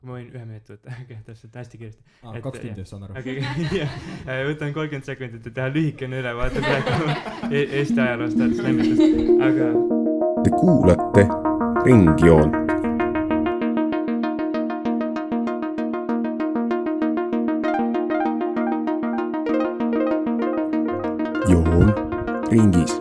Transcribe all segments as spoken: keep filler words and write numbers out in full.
kui ma võin ühe minuti võtta, okay, täpselt hästi kiiresti. Ah, kaks tundi, saan aru. Okay, jah, võtan kolmkümmend sekundit, et teha lühikene ülevaate praegu Eesti ajaloost, lembitest, aga... Te kuulate Ringjoont. Joon ringis.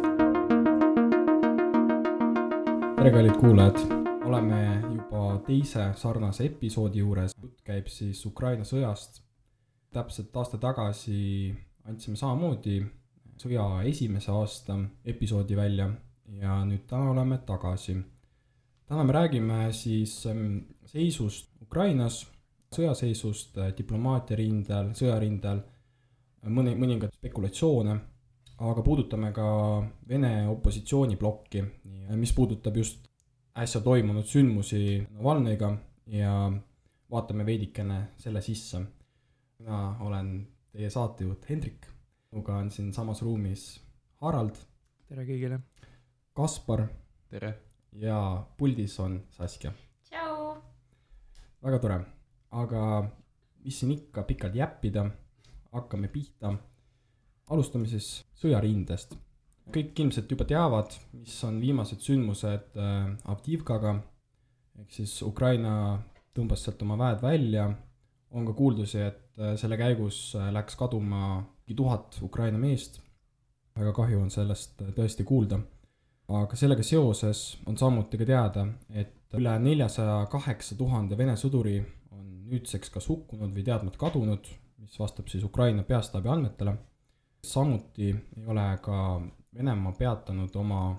Tere, kallid kuulajad! Oleme juba teise sarnase episoodi juures. Jutt käib siis Ukraina sõjast. Täpselt aasta tagasi andsime samamoodi sõja esimese aasta episoodi välja ja nüüd täna oleme tagasi. Täna me räägime siis seisust Ukrainas, sõjaseisust, diplomaatia rindel, sõjarindel, mõni, mõningad spekulatsioone, aga puudutame ka Vene opositsiooniblokki, mis puudutab just äsja toimunud sündmusi Navalnõiga ja vaatame veidikene selle sisse. Mina olen teie saatejuht Hendrik, minuga on siin samas ruumis Harald. Tere kõigile. Kaspar. Tere. Ja puldis on Saskia. Tšau. Väga tore, aga mis siin ikka pikalt jäppida, hakkame pihta. Alustame siis sõjarindest. Kõik ilmselt juba teavad, mis on viimased sündmused Avdiivkaga, ehk siis Ukraina tõmbas sealt oma väed välja. On ka kuuldusi, et selle käigus läks kaduma tuhat Ukraina meest. Väga kahju on sellest tõesti kuulda. Aga sellega seoses on samuti ka teada, et üle neljasaja kaheksa tuhande Vene sõduri on nüüdseks kas hukkunud või teadmat kadunud, mis vastab siis Ukraina peastaabi andmetele. Samuti ei ole ka Venemaa peatanud oma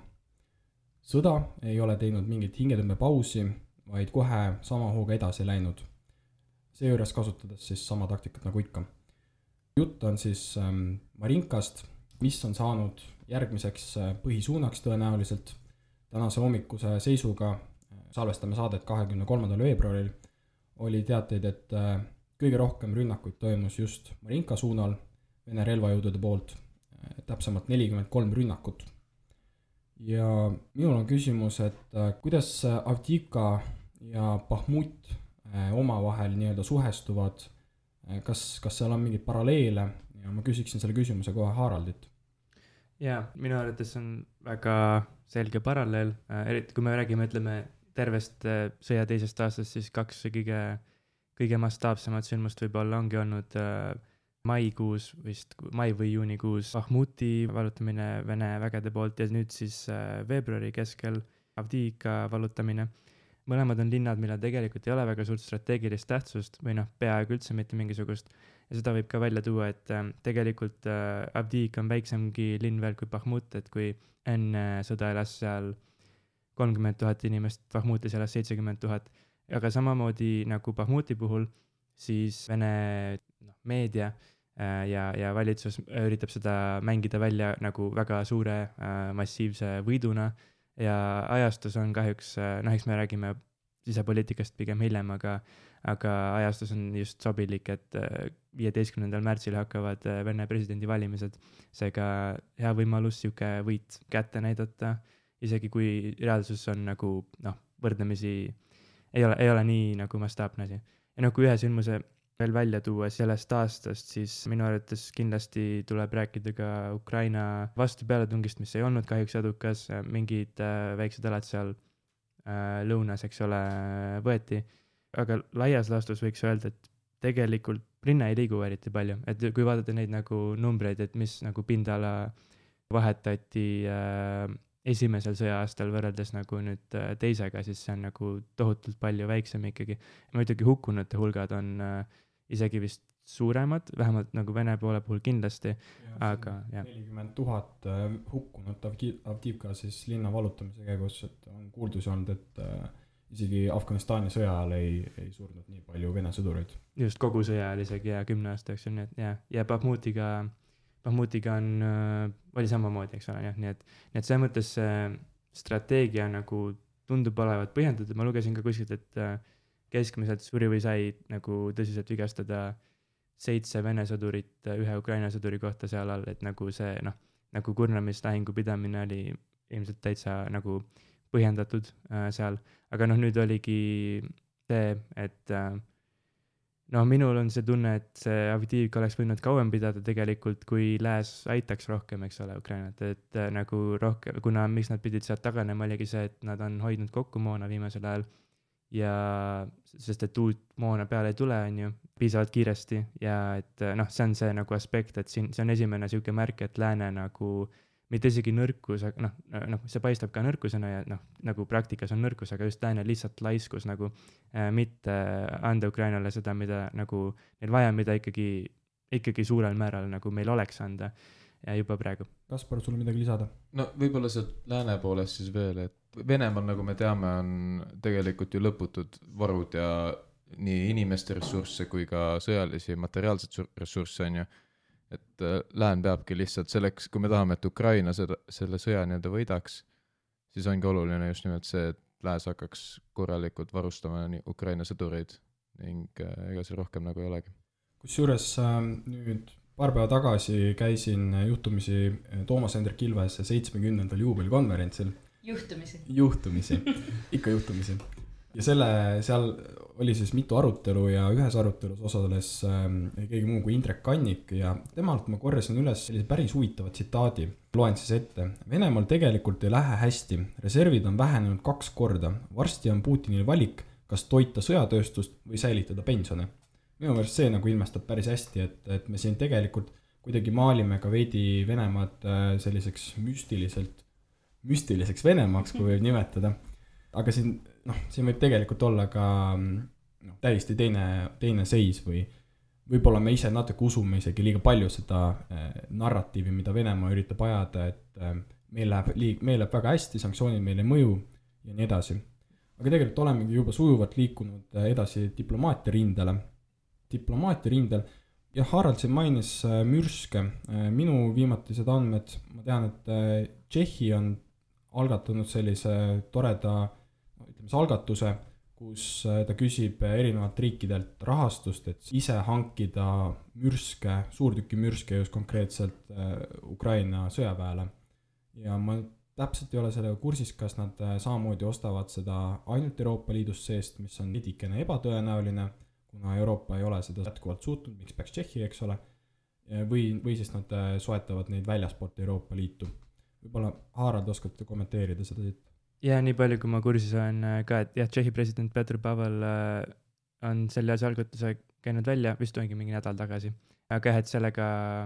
sõda, ei ole teinud mingit hingetõmbe pausi, vaid kohe sama hooga edasi läinud. Seejuures kasutades siis sama taktikat nagu ikka. Jutt on siis Marinkast, mis on saanud järgmiseks põhisuunaks tõenäoliselt. Tänase hommikuse seisuga, salvestame saadet kahekümne kolmandal veebruaril, oli teateid, et kõige rohkem rünnakuid toimus just Marinka suunal Vene relvajõudude poolt, täpsemalt nelikümmend kolm rünnakut. Ja minul on küsimus, et kuidas Avdiivka ja Bahmut omavahel nii-öelda suhestuvad, kas, kas seal on mingid paralleele ja ma küsiksin selle küsimuse kohe Haraldit. Jaa, minu arvates on väga selge paralleel, eriti kui me räägime, ütleme, tervest sõja teisest aastast, siis kaks kõige, kõige mastaapsemat sündmust võib-olla ongi olnud maikuus, vist mai või juunikuus Bahmuti vallutamine Vene vägede poolt ja nüüd siis veebruari keskel Avdiivka vallutamine. Mõlemad on linnad, millel tegelikult ei ole väga suurt strateegilist tähtsust või noh, peaaegu üldse mitte mingisugust. Ja seda võib ka välja tuua, et tegelikult Avdiivka on väiksemgi linn veel kui Bahmut, et kui enne sõda elas seal kolmkümmend tuhat inimest, Bahmutis elas seitsekümmend tuhat. Aga samamoodi nagu Bahmuti puhul, siis Vene no, meedia ja, ja valitsus üritab seda mängida välja nagu väga suure massiivse võiduna ja ajastus on kahjuks, noh, eks me räägime sisepoliitikast pigem hiljem, aga, aga ajastus on just sobilik, et viieteistkümnendal märtsil hakkavad Vene presidendi valimised, seega hea võimalus siuke võit kätte näidata, isegi kui reaalsus on nagu noh, võrdlemisi ei ole, ei ole nii nagu mastaapne asi. Ja noh, kui ühe sündmuse veel välja tuua sellest aastast, siis minu arvates kindlasti tuleb rääkida ka Ukraina vastu pealetungist, mis ei olnud kahjuks edukas, mingid äh, väiksed alad seal äh, lõunas, eks ole, võeti. Aga laias laastus võiks öelda, et tegelikult linna ei liigu eriti palju. Et kui vaadata neid nagu numbreid, et mis nagu pindala vahetati äh, esimesel sõja-aastal võrreldes nagu nüüd äh, teisega, siis see on nagu tohutult palju väiksem ikkagi. Muidugi hukkunute hulgad on äh, isegi vist suuremad, vähemalt nagu Vene poole puhul kindlasti, ja, aga jah. nelikümmend tuhat hukkunut Avdiivka siis linna vallutamise käigus, et on kuuldusi olnud, et äh, isegi Afganistani sõja ajal ei, ei surnud nii palju Vene sõdureid. Just kogu sõja ajal isegi ja kümne aasta jooksul, nii et ja, ja Bahmutiga, Bahmutiga on, äh, oli samamoodi, eks ole, jah, nii et, nii et see mõttes äh, strateegia nagu tundub olevat põhjendatud, ma lugesin ka kuskilt, et äh, keskmiselt suri või sai nagu tõsiselt vigastada seitse Vene sõdurit ühe Ukraina sõduri kohta seal all, et nagu see, noh, nagu kurnamislahingu pidamine oli ilmselt täitsa nagu põhjendatud äh, seal. Aga noh, nüüd oligi see, et äh, no minul on see tunne, et see Avdiivka oleks võinud kauem pidada tegelikult, kui lääs aitaks rohkem, eks ole, Ukrainat, et äh, nagu rohkem, kuna miks nad pidid sealt taganema, oligi see, et nad on hoidnud kokku moona viimasel ajal ja sest, et uut moona peale ei tule, on ju, piisavalt kiiresti ja et noh, see on see nagu aspekt, et siin see on esimene niisugune märk, et lääne nagu mitte isegi nõrkus, aga noh, noh, see paistab ka nõrkusena ja noh, nagu praktikas on nõrkus, aga just lääne lihtsalt laiskus nagu äh, mitte anda Ukrainale seda, mida nagu neil vaja, mida ikkagi, ikkagi suurel määral nagu meil oleks anda ja juba praegu. Kaspar, sul midagi lisada? No võib-olla sealt lääne poolest siis veel, et Venemaal, nagu me teame, on tegelikult ju lõputud varud ja nii inimeste ressursse kui ka sõjalisi materiaalseid ressursse on ju. Et lään peabki lihtsalt selleks, kui me tahame, et Ukraina selle, selle sõja nii-öelda võidaks, siis ongi oluline just nimelt see, et lääs hakkaks korralikult varustama nii Ukraina sõdureid ning ega see rohkem nagu ei olegi. Kusjuures äh, nüüd paar päeva tagasi käisin juhtumisi Toomas Hendrik Ilvese seitsmekümnendal juubelikonverentsil. Juhtumisi. Juhtumisi, ikka juhtumisi. Ja selle, seal oli siis mitu arutelu ja ühes arutelus osales äh, keegi muu kui Indrek Kannik ja temalt ma korjasin üles sellise päris huvitava tsitaadi. Loen siis ette. Venemaal tegelikult ei lähe hästi. Reservid on vähenenud kaks korda. Varsti on Putinil valik, kas toita sõjatööstust või säilitada pensione. Minu meelest see nagu ilmestab päris hästi, et, et me siin tegelikult kuidagi maalime ka veidi Venemaad selliseks müstiliselt, müstiliseks Venemaaks, kui võib nimetada. Aga siin, noh, siin võib tegelikult olla ka no, täiesti teine, teine seis või võib-olla me ise natuke usume isegi liiga palju seda eh, narratiivi, mida Venemaa üritab ajada, et eh, meil läheb, liig, meil läheb väga hästi, sanktsioonid meile mõju ja nii edasi. Aga tegelikult olemegi juba sujuvalt liikunud edasi diplomaatia rindele. Diplomaatia rindel ja Harald siin mainis äh, mürske. Äh, minu viimatised andmed, ma tean, et äh, Tšehhi on algatanud sellise toreda ütleme, algatuse, kus äh, ta küsib erinevalt riikidelt rahastust, et ise hankida mürske, suurtüki mürske just konkreetselt äh, Ukraina sõjaväele. Ja ma täpselt ei ole sellega kursis, kas nad äh, samamoodi ostavad seda ainult Euroopa Liidus seest, mis on edikene ebatõenäoline, kuna Euroopa ei ole seda jätkuvalt suutnud, miks peaks Tšehhi, eks ole, või, või siis nad soetavad neid väljaspoolt Euroopa Liitu. Võib-olla Harald oskate kommenteerida seda siit? Ja nii palju, kui ma kursis olen ka, et jah, Tšehhi president Petr Pavel on selle algatuse käinud välja, vist ongi mingi nädal tagasi. Aga et sellega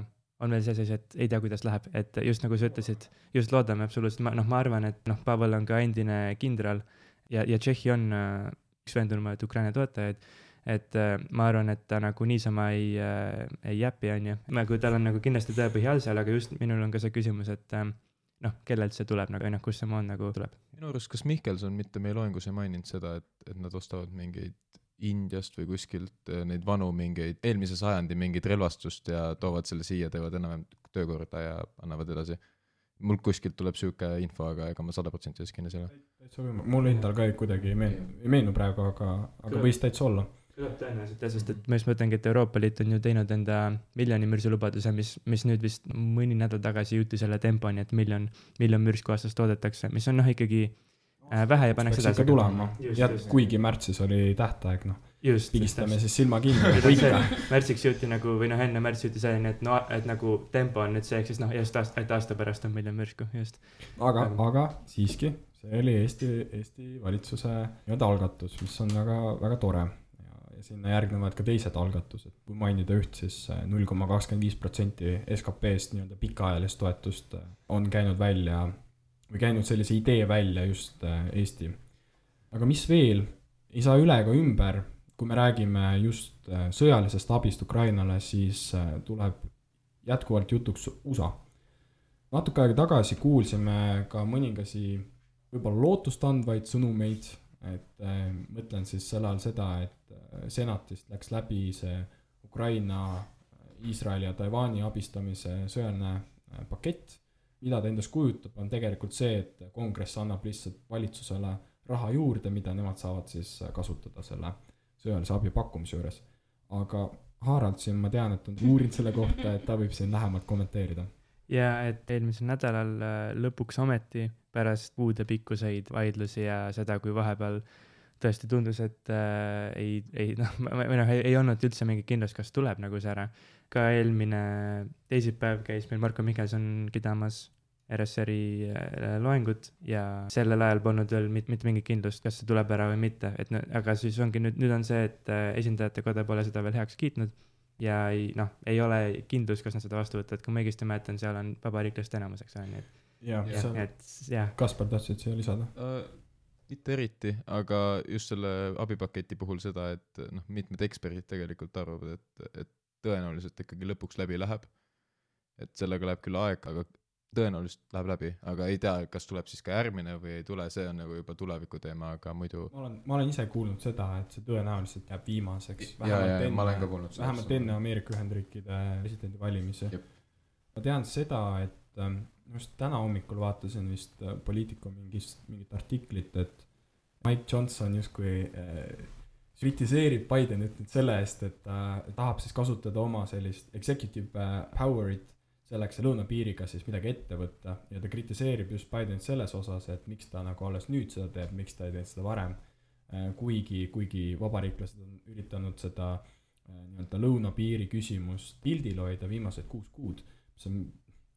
on veel see seis, et ei tea, kuidas läheb, et just nagu sa ütlesid, just loodame absoluutselt, ma, noh, ma arvan, et noh, Pavel on ka endine kindral ja, ja Tšehhi on üks veendunud Ukraina toetajaid, et äh, ma arvan, et ta nagu niisama ei, äh, ei jäpi, on ju. Nagu tal on nagu kindlasti tõepõhjal seal, aga just minul on ka see küsimus, et äh, noh, kellelt see tuleb, nagu, noh, kus see moon nagu tuleb. Minu arust, kas Mihkelson mitte meie loengus ei maininud seda, et, et nad ostavad mingeid Indiast või kuskilt neid vanu mingeid, eelmise sajandi mingeid relvastust ja toovad selle siia, teevad enam töökorda ja annavad edasi. Mul kuskilt tuleb siuke info, aga ega ma sada protsenti eskinne selle. Mul endal ka kuidagi ei meenu, ei meenu praegu, aga, aga võis täitsa olla. Tuleb tõenäoliselt, sest et ma just mõtlengi, et Euroopa Liit on ju teinud enda miljoni mürsi lubaduse, mis, mis nüüd vist mõni nädal tagasi juhti selle temponi, et miljon, miljon mürsku aastas toodetakse, mis on noh ikkagi äh, vähe ja paneks edasi. Tulema. Ja kuigi märtsis oli tähtaeg, noh, just, pigistame just, siis silma kinni. Märtsiks jõuti nagu, või noh, enne märtsi jõuti selline, et, no, et nagu tempo on nüüd see, siis noh, just aasta, et aasta pärast on miljon mürsku, just. Aga, aga siiski, see oli Eesti, Eesti valitsuse nii-öelda algatus, mis on väga, väga tore. Ja sinna järgnevad ka teised algatused. Kui mainida üht, siis null koma kakskümmend viis protsenti S K P-st nii-öelda pikaajalist toetust on käinud välja, või käinud sellise idee välja just Eesti. Aga mis veel, ei saa üle ega ümber, kui me räägime just sõjalisest abist Ukrainale, siis tuleb jätkuvalt jutuks U S A. Natuke aega tagasi kuulsime ka mõningasi võib-olla lootust andvaid sõnumeid, et äh, mõtlen siis selle all seda, et äh, senatist läks läbi see Ukraina, Iisraeli ja Taiwani abistamise sõjaline äh, pakett. Mida ta endast kujutab, on tegelikult see, et kongress annab lihtsalt valitsusele raha juurde, mida nemad saavad siis kasutada selle sõjalise abi pakkumise juures. Aga Harald siin ma tean, et on uurinud selle kohta, et ta võib siin lähemalt kommenteerida. Ja et eelmisel nädalal lõpuks ometi pärast kuude pikkuseid vaidlusi ja seda, kui vahepeal tõesti tundus, et äh, ei, ei noh, või noh, ei, ei olnud üldse mingit kindlust, kas tuleb nagu see ära. Ka eelmine teisipäev käis meil Marko Mihkelson pidamas R S R-i loengut ja sellel ajal polnud veel mit, mitte mingit kindlust, kas see tuleb ära või mitte, et nõ, aga siis ongi nüüd, nüüd on see, et esindajate koda pole seda veel heaks kiitnud ja ei, noh, ei ole kindlust, kas nad seda vastu võtavad, kui ma õigesti mäletan, seal on vabariiklaste enamuseks on, nii et ja, ja, sa, et jah. Kaspar tahtsid siia lisada uh,? Mitte eriti, aga just selle abipaketi puhul seda, et noh, mitmed eksperdid tegelikult arvavad, et, et tõenäoliselt ikkagi lõpuks läbi läheb, et sellega läheb küll aeg, aga tõenäoliselt läheb läbi, aga ei tea, kas tuleb siis ka järgmine või ei tule, see on nagu juba tuleviku teema, aga muidu ma olen, ma olen ise kuulnud seda, et see tõenäoliselt jääb viimaseks ja, ja, ja, ma olen ka kuulnud seda vähemalt enne Ameerika Ühendriikide presidendi valimisi. Ma tean seda, et ähm, just täna hommikul vaatasin vist äh, Politico mingist, mingit artiklit, et Mike Johnson justkui äh, kritiseerib Bidenit nüüd selle eest, et ta äh, tahab siis kasutada oma sellist executive äh, power'it selleks lõunapiiriga siis midagi ette võtta ja ta kritiseerib just Bidenit selles osas, et miks ta nagu alles nüüd seda teeb, miks ta ei teinud seda varem, kuigi, kuigi vabariiklased on üritanud seda nii-öelda lõunapiiri küsimust pildil hoida viimased kuus kuud. See on,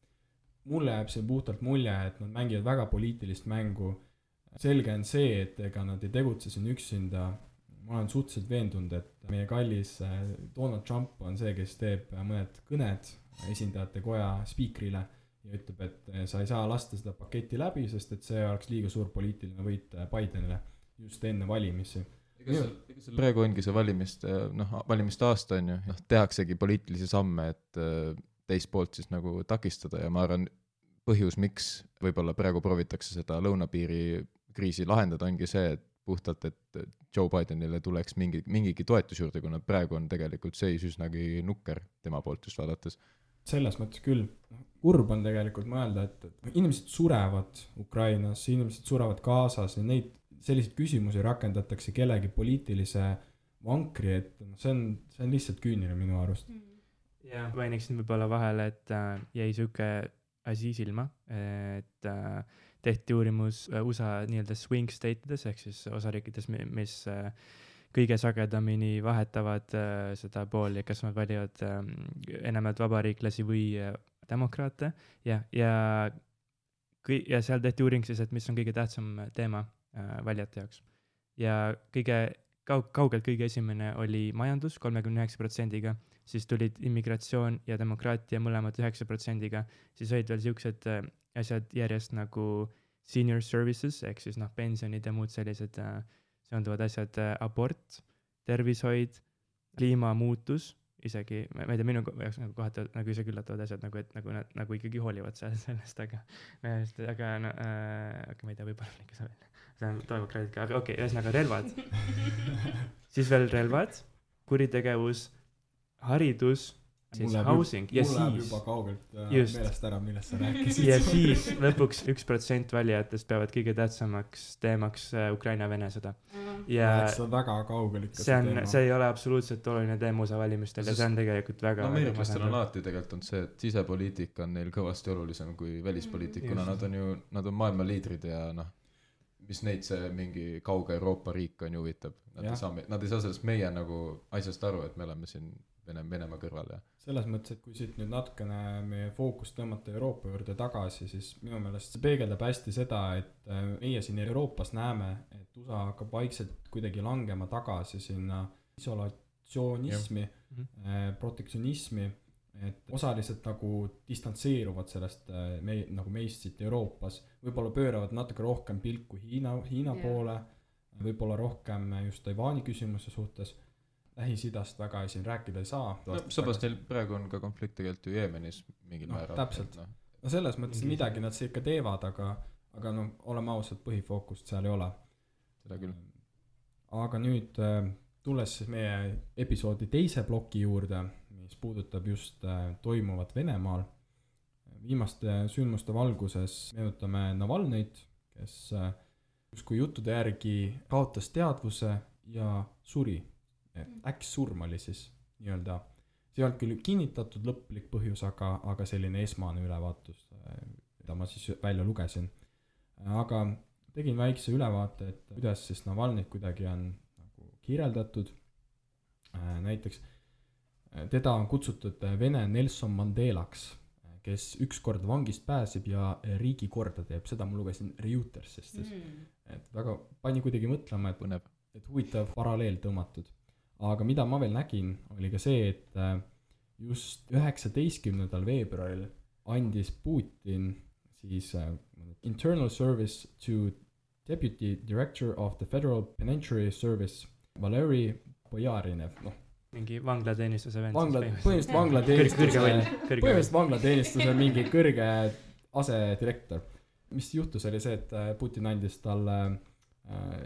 mulle jääb see puhtalt mulje, et nad mängivad väga poliitilist mängu. Selge on see, et ega nad ei tegutse siin üksinda. Ma olen suhteliselt veendunud, et meie kallis Donald Trump on see, kes teeb mõned kõned esindajate koja spiikrile ja ütleb, et sa ei saa lasta seda paketti läbi, sest et see oleks liiga suur poliitiline võit Bidenile just enne valimisi. Ega seal, ega seal praegu ongi see valimiste, noh, valimiste aasta on ju, noh, tehaksegi poliitilisi samme, et teist poolt siis nagu takistada ja ma arvan, põhjus, miks võib-olla praegu proovitakse seda lõunapiiri kriisi lahendada, ongi see, et puhtalt, et Joe Bidenile tuleks mingi, mingigi toetus juurde, kuna praegu on tegelikult seis üsnagi nukker tema poolt just vaadates. Selles mõttes küll. Kurb on tegelikult mõelda, et inimesed surevad Ukrainas, inimesed surevad Gazas ja neid selliseid küsimusi rakendatakse kellegi poliitilise vankri, et see on, see on lihtsalt küüniline minu arust. Ja mainiksin võib-olla vahele, et äh, jäi siuke asi silma, et äh, tehti uurimus U S A nii-öelda swing statedes ehk siis osariikides, mis äh, kõige sagedamini vahetavad äh, seda pooli, kas nad valivad äh, enamalt vabariiklasi või äh, demokraate ja, ja, kõi- ja seal tehti uuring siis, et mis on kõige tähtsam teema äh, valijate jaoks. Ja kõige kaug- kaugelt kõige esimene oli majandus kolmekümne üheksa protsendiga, siis tulid immigratsioon ja demokraatia mõlemad üheksa protsendiga, siis olid veel siuksed äh, asjad järjest nagu senior services ehk siis noh, pensionid ja muud sellised äh, seonduvad asjad, abort, tervishoid, kliimamuutus, isegi, ma ei tea, minu jaoks nagu kohati nagu isegi üllatavad asjad, nagu, et nagu nad nagu ikkagi hoolivad sellest, aga, aga no, äh, okay, ma ei tea, võib-olla ikka see veel, see on demokraadid ka, aga okei, okay, ühesõnaga relvad, siis veel relvad, kuritegevus, haridus, siis mulle housing juba, ja mulle siis juba kaugelt äh, just, meelest ära, millest sa rääkisid. ja siis lõpuks üks protsent valijatest peavad kõige tähtsamaks teemaks äh, Ukraina-Vene sõda. Ja see on väga kaugel ikka see, on, see ei ole absoluutselt oluline teema U S A valimistel ja see on tegelikult väga no, ameeriklastel on alati tegelikult on see, et sisepoliitika on neil kõvasti olulisem kui välispoliitik, kuna nad on ju, nad on maailma liidrid ja noh, mis neid see mingi kauge Euroopa riik on ju huvitab. Nad ei saa, nad ei saa sellest meie nagu asjast aru, et me oleme siin Venemaa kõrval. Ja. Selles mõttes, et kui siit nüüd natukene meie fookus tõmmata Euroopa juurde tagasi, siis minu meelest see peegeldab hästi seda, et meie siin Euroopas näeme, et U S A hakkab vaikselt kuidagi langema tagasi sinna isolatsionismi, mm-hmm. protektsionismi, et osaliselt nagu distantseeruvad sellest me, nagu meist siit Euroopas, võib-olla pööravad natuke rohkem pilku Hiina, Hiina yeah. poole, võib-olla rohkem just Taiwani küsimuse suhtes. Lähis-idast väga siin rääkida ei saa. No, sabas neil praegu on ka konflikt tegelikult ju Jeemenis mingil no, määral. Täpselt. No. no selles mõttes mm-hmm. midagi nad ikka teevad, aga, aga no, oleme ausad, põhifookust seal ei ole. Seda küll. Aga nüüd tulles siis meie episoodi teise ploki juurde, mis puudutab just toimuvat Venemaal. Viimaste sündmuste valguses meenutame Navalnõit, kes kui juttude järgi kaotas teadvuse ja suri. Äks surm oli siis nii-öelda, see ei olnud küll kinnitatud lõplik põhjus, aga, aga selline esmane ülevaatus, mida ma siis välja lugesin. Aga tegin väikse ülevaate, et kuidas siis Navalnõit kuidagi on nagu kirjeldatud. Näiteks teda on kutsutud Vene Nelson Mandelaks, kes ükskord vangist pääseb ja riigi korda teeb. Seda ma lugesin Reutersist. Mm. Et väga pani kuidagi mõtlema, et, Põnev. et huvitav paralleel tõmmatud. Aga mida ma veel nägin, oli ka see, et just üheksateistkümnendal veebruaril andis Putin siis uh, Internal Service to Deputy Director of the Federal Penitentiary Service Valeri Bojarinev, noh. Mingi vanglateenistuse vend. Vangla, põhimõtteliselt vanglateenistuse, põhimõtteliselt vanglateenistuse mingi kõrge asedirektor. Mis juhtus oli see, et Putin andis talle äh,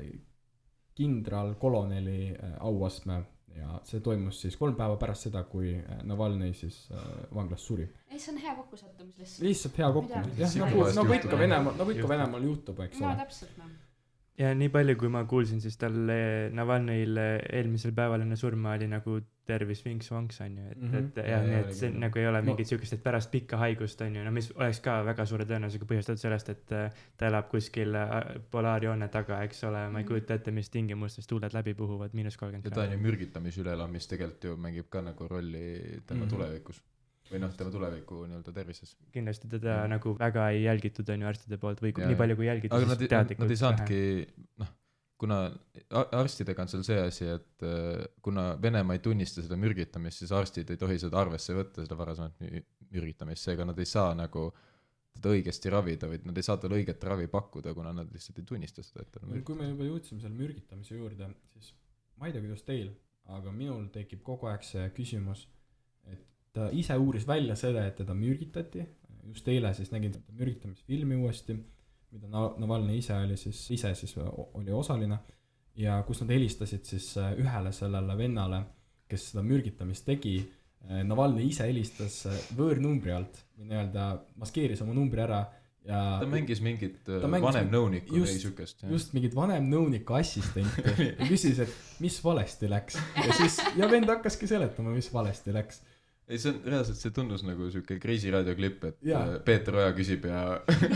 kindral koloneli äh, auastme ja see toimus siis kolm päeva pärast seda, kui Navalnõi siis äh, vanglas suri. Ei, see on hea kokkusattumus lihtsalt. Lihtsalt hea kokkumus. Jah, nagu, nagu ikka Venemaal, nagu ikka Venemaal juhtub, eks ole. No täpselt, no. Ja nii palju, kui ma kuulsin, siis tal Navalnõil eelmisel päeval enne surma oli nagu tervis vinks vanks, on ju, et, mm-hmm. et jah, nii, et see ja, nagu ei ole mingit no. Sükest, et pärast pikka haigust, on ju, no mis oleks ka väga suure tõenäosusega põhjustatud sellest, et ta elab kuskil polaarjoone taga, eks ole, ma ei kujuta ette, mis tingimustes tuuled läbi puhuvad, miinus kolmkümmend ja ta on ju mürgitamisülelav, mis tegelikult ju mängib ka nagu rolli tema mm-hmm. tulevikus. Või noh, tema tuleviku nii-öelda tervises. Kindlasti teda mm. nagu väga ei jälgitud on ju arstide poolt või ja, nii palju kui jälgitud, siis nad, teadlikult. Nad ei saanudki, noh, kuna arstidega on seal see asi, et kuna Venemaa ei tunnista seda mürgitamist, siis arstid ei tohi seda arvesse võtta, seda varasemat mürgitamist, seega nad ei saa nagu teda õigesti ravida, või nad ei saa talle õiget ravi pakkuda, kuna nad lihtsalt ei tunnista seda. Et kui me juba jõudsime selle mürgitamise juurde, siis ma ei tea, kuidas teil, aga minul tekib kogu aeg see küsimus, et ta ise uuris välja seda, et teda mürgitati, just eile siis nägin seda mürgitamisfilmi uuesti, mida Navalnõi ise oli siis, ise siis oli osaline ja kus nad helistasid siis ühele sellele vennale, kes seda mürgitamist tegi. Navalnõi ise helistas võõrnumbri alt või nii-öelda maskeeris oma numbri ära ja ta mängis mingit vanem nõunikku või sükest. Just mingit vanem nõuniku assistenti ja küsis, et mis valesti läks ja siis ja vend hakkaski seletama, mis valesti läks. Ei, see on reaalselt, see tunnus nagu siuke Kreisi raadioklipp, et ja. Peeter Oja küsib ja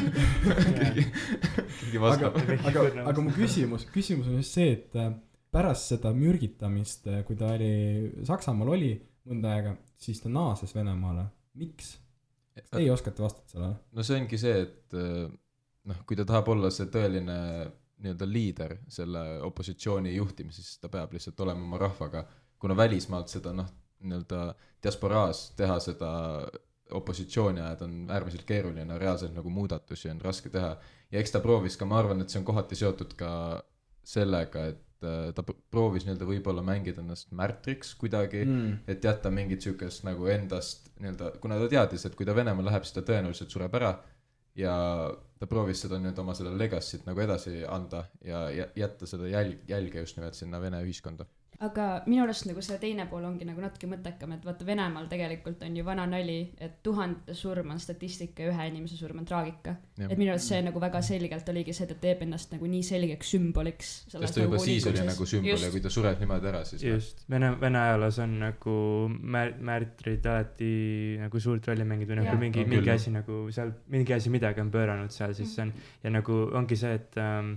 keegi vastab. Aga, aga, aga mu küsimus, küsimus on just see, et pärast seda mürgitamist, kui ta oli Saksamaal oli mõnda aega, siis ta naases Venemaale. Miks? Ei oskate vastata sellele? No see ongi see, et noh, kui ta tahab olla see tõeline nii-öelda liider selle opositsiooni juhtimises, siis ta peab lihtsalt olema oma rahvaga, kuna välismaalt seda noh, nii-öelda diasporaas teha seda opositsiooni ajad on äärmiselt keeruline, reaalselt nagu muudatusi on raske teha ja eks ta proovis ka, ma arvan, et see on kohati seotud ka sellega, et ta proovis nii-öelda võib-olla mängida ennast märtriks kuidagi mm. et jätta mingit sükest nagu endast nii-öelda, kuna ta teadis, et kui ta Venemaa läheb, siis ta tõenäoliselt sureb ära ja ta proovis seda nüüd oma selle legacy't nagu edasi anda ja jätta seda jälg, jälge just nimelt sinna Vene ühiskonda. Aga minu arust nagu see teine pool ongi nagu natuke mõttekam, et vaata Venemaal tegelikult on ju vana nali, et tuhande surm on statistika ja ühe inimese surm on traagika. Ja. Et minu arust see nagu väga selgelt oligi see, et ta teeb ennast nagu nii selgeks sümboliks. Sest ta juba siis oli nagu sümbol just. Ja kui ta sureb niimoodi ära, siis... Just, Vene, Vene ajaloos on nagu määr, määritrid alati nagu suurt rolli mängid või nagu mingi, mingi asi nagu seal, mingi asi midagi on pööranud seal, siis on, ja nagu ongi see, et um,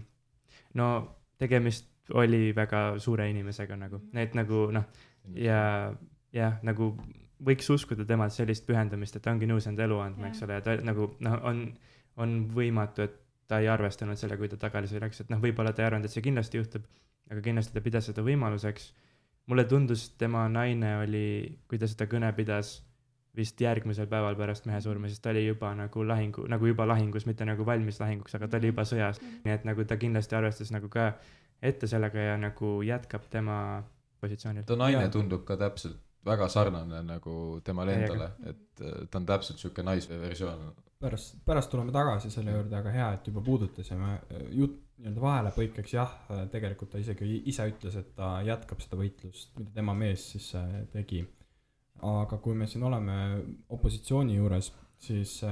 no tegemist oli väga suure inimesega nagu, need nagu noh, ja jah, nagu võiks uskuda temalt sellist pühendamist, et ta ongi nõus enda elu andma, eks ole, ja ta nagu noh, on, on võimatu, et ta ei arvestanud selle, kui ta tagasi läks, et noh, võib-olla ta ei arvanud, et see kindlasti juhtub, aga kindlasti ta pidas seda võimaluseks. Mulle tundus, tema naine oli, kui ta seda kõne pidas vist järgmisel päeval pärast mehe surma, siis ta oli juba nagu lahingu, nagu juba lahingus, mitte nagu valmis lahinguks, aga ta oli juba sõjas, nii et nagu ta kindlasti arvestas nagu ka ette sellega ja nagu jätkab tema positsioonil. Ta naine ja. Tundub ka täpselt väga sarnane nagu temale endale, et ta on täpselt siuke naisversioon. Pärast, pärast tuleme tagasi selle juurde, aga hea, et juba puudutasime jutt nii-öelda vahele põikaks, jah, tegelikult ta isegi ise ütles, et ta jätkab seda võitlust, mida tema mees siis tegi. Aga kui me siin oleme opositsiooni juures, siis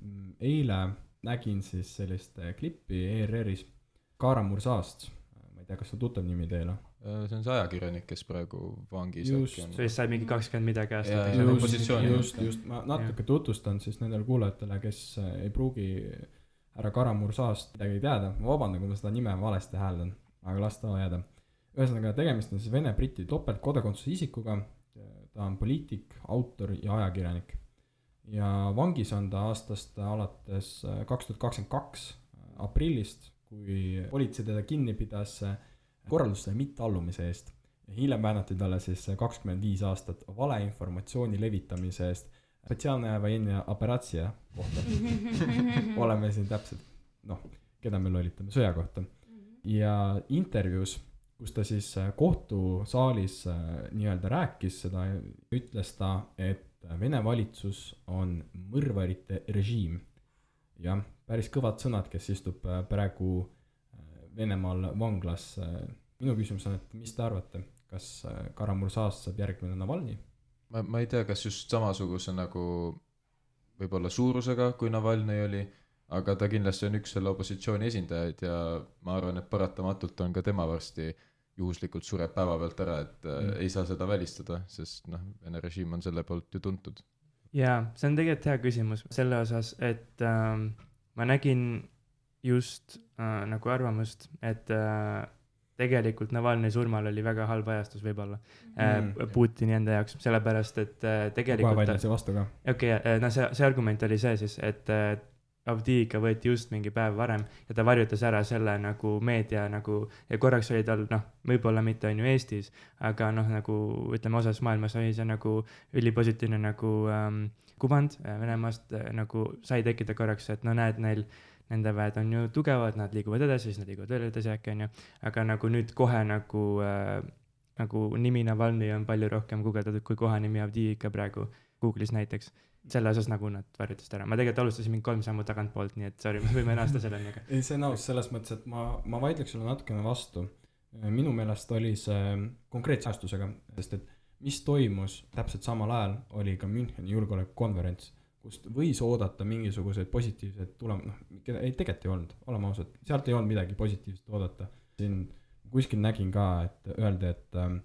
eile nägin siis sellist klippi E R R-is Kaara Mursaast. Ma ei tea, kas see tuttav nimi teile? See on see ajakirjanik, kes praegu vangis just, on. See sai mingi kakskümmend midagi aastat. Just, just, just, ma natuke tutvustan siis nendele kuulajatele, kes ei pruugi härra Kara-Murzast midagi ei teada, ma vabandan, kui ma seda nime valesti hääldan, aga las ta jääda. Ühesõnaga, tegemist on siis Vene-Briti topeltkodakondsuse isikuga, ta on poliitik, autor ja ajakirjanik. Ja vangis on ta aastast alates kaks tuhat kakskümmend kaks aprillist, kui politsei teda kinni pidas korraldustele mitteallumise eest. Ja hiljem väänati talle siis kakskümmend viis aastat valeinformatsiooni levitamise eest spetsiaalne vajenja operatsia kohta. Oleme siin täpselt, noh, keda me lollitame sõja kohta. Ja intervjuus, kus ta siis kohtusaalis nii-öelda rääkis seda, ütles ta, et Vene valitsus on mõrvarite režiim. Ja päris kõvad sõnad, kes istub praegu Venemaal vanglas. Minu küsimus on, et mis te arvate, kas Kara-Murzast saab järgmine Navalny? Ma, ma ei tea, kas just samasuguse nagu võib-olla suurusega, kui Navalny oli, aga ta kindlasti on üks selle opositsiooni esindajaid ja ma arvan, et paratamatult on ka tema varsti juhuslikult sureb päeva pealt ära, et mm. ei saa seda välistada, sest noh, Vene režiim on selle poolt ju tuntud. Jaa, see on tegelikult hea küsimus selle osas, et äh, ma nägin just äh, nagu arvamust, et äh, tegelikult Navalny surmal oli väga halb ajastus võib-olla mm. äh, Putini enda jaoks, sellepärast, et äh, tegelikult... Kohe välja see vastu ka. Okei, okay, no see, see argument oli see siis, et äh, Avdiivka võeti just mingi päev varem ja ta varjutas ära selle nagu meedia nagu ja korraks oli tal, noh, võib-olla mitte on ju Eestis, aga noh, nagu ütleme osas maailmas oli see nagu ülipositiivne nagu ähm, kuvand Venemaast äh, nagu sai tekkida korraks, et no näed, neil nende väed on ju tugevad, nad liiguvad edasi, siis nad liiguvad veel edasi äkki, on ju, aga nagu nüüd kohe nagu äh, nagu nimi Navalny on palju rohkem guugeldatud kui koha nimi Avdiivka praegu Google'is näiteks. Selle osas nagu nad varjutast ära. Ma tegelikult alustasin mingi kolm sammu tagant poolt, nii et sorry, me võime naasta selleni. Aga... ei, see on aus selles mõttes, et ma, ma vaidleks sulle natukene vastu. Minu meelest oli see konkreetse ajastusega, sest et mis toimus täpselt samal ajal oli ka Müncheni julgeolekukonverents, kust võis oodata mingisuguseid positiivseid tulem-, noh, ei tegelikult ei olnud, oleme ausad, sealt ei olnud midagi positiivset oodata. Siin kuskil nägin ka, et öeldi, et ähm,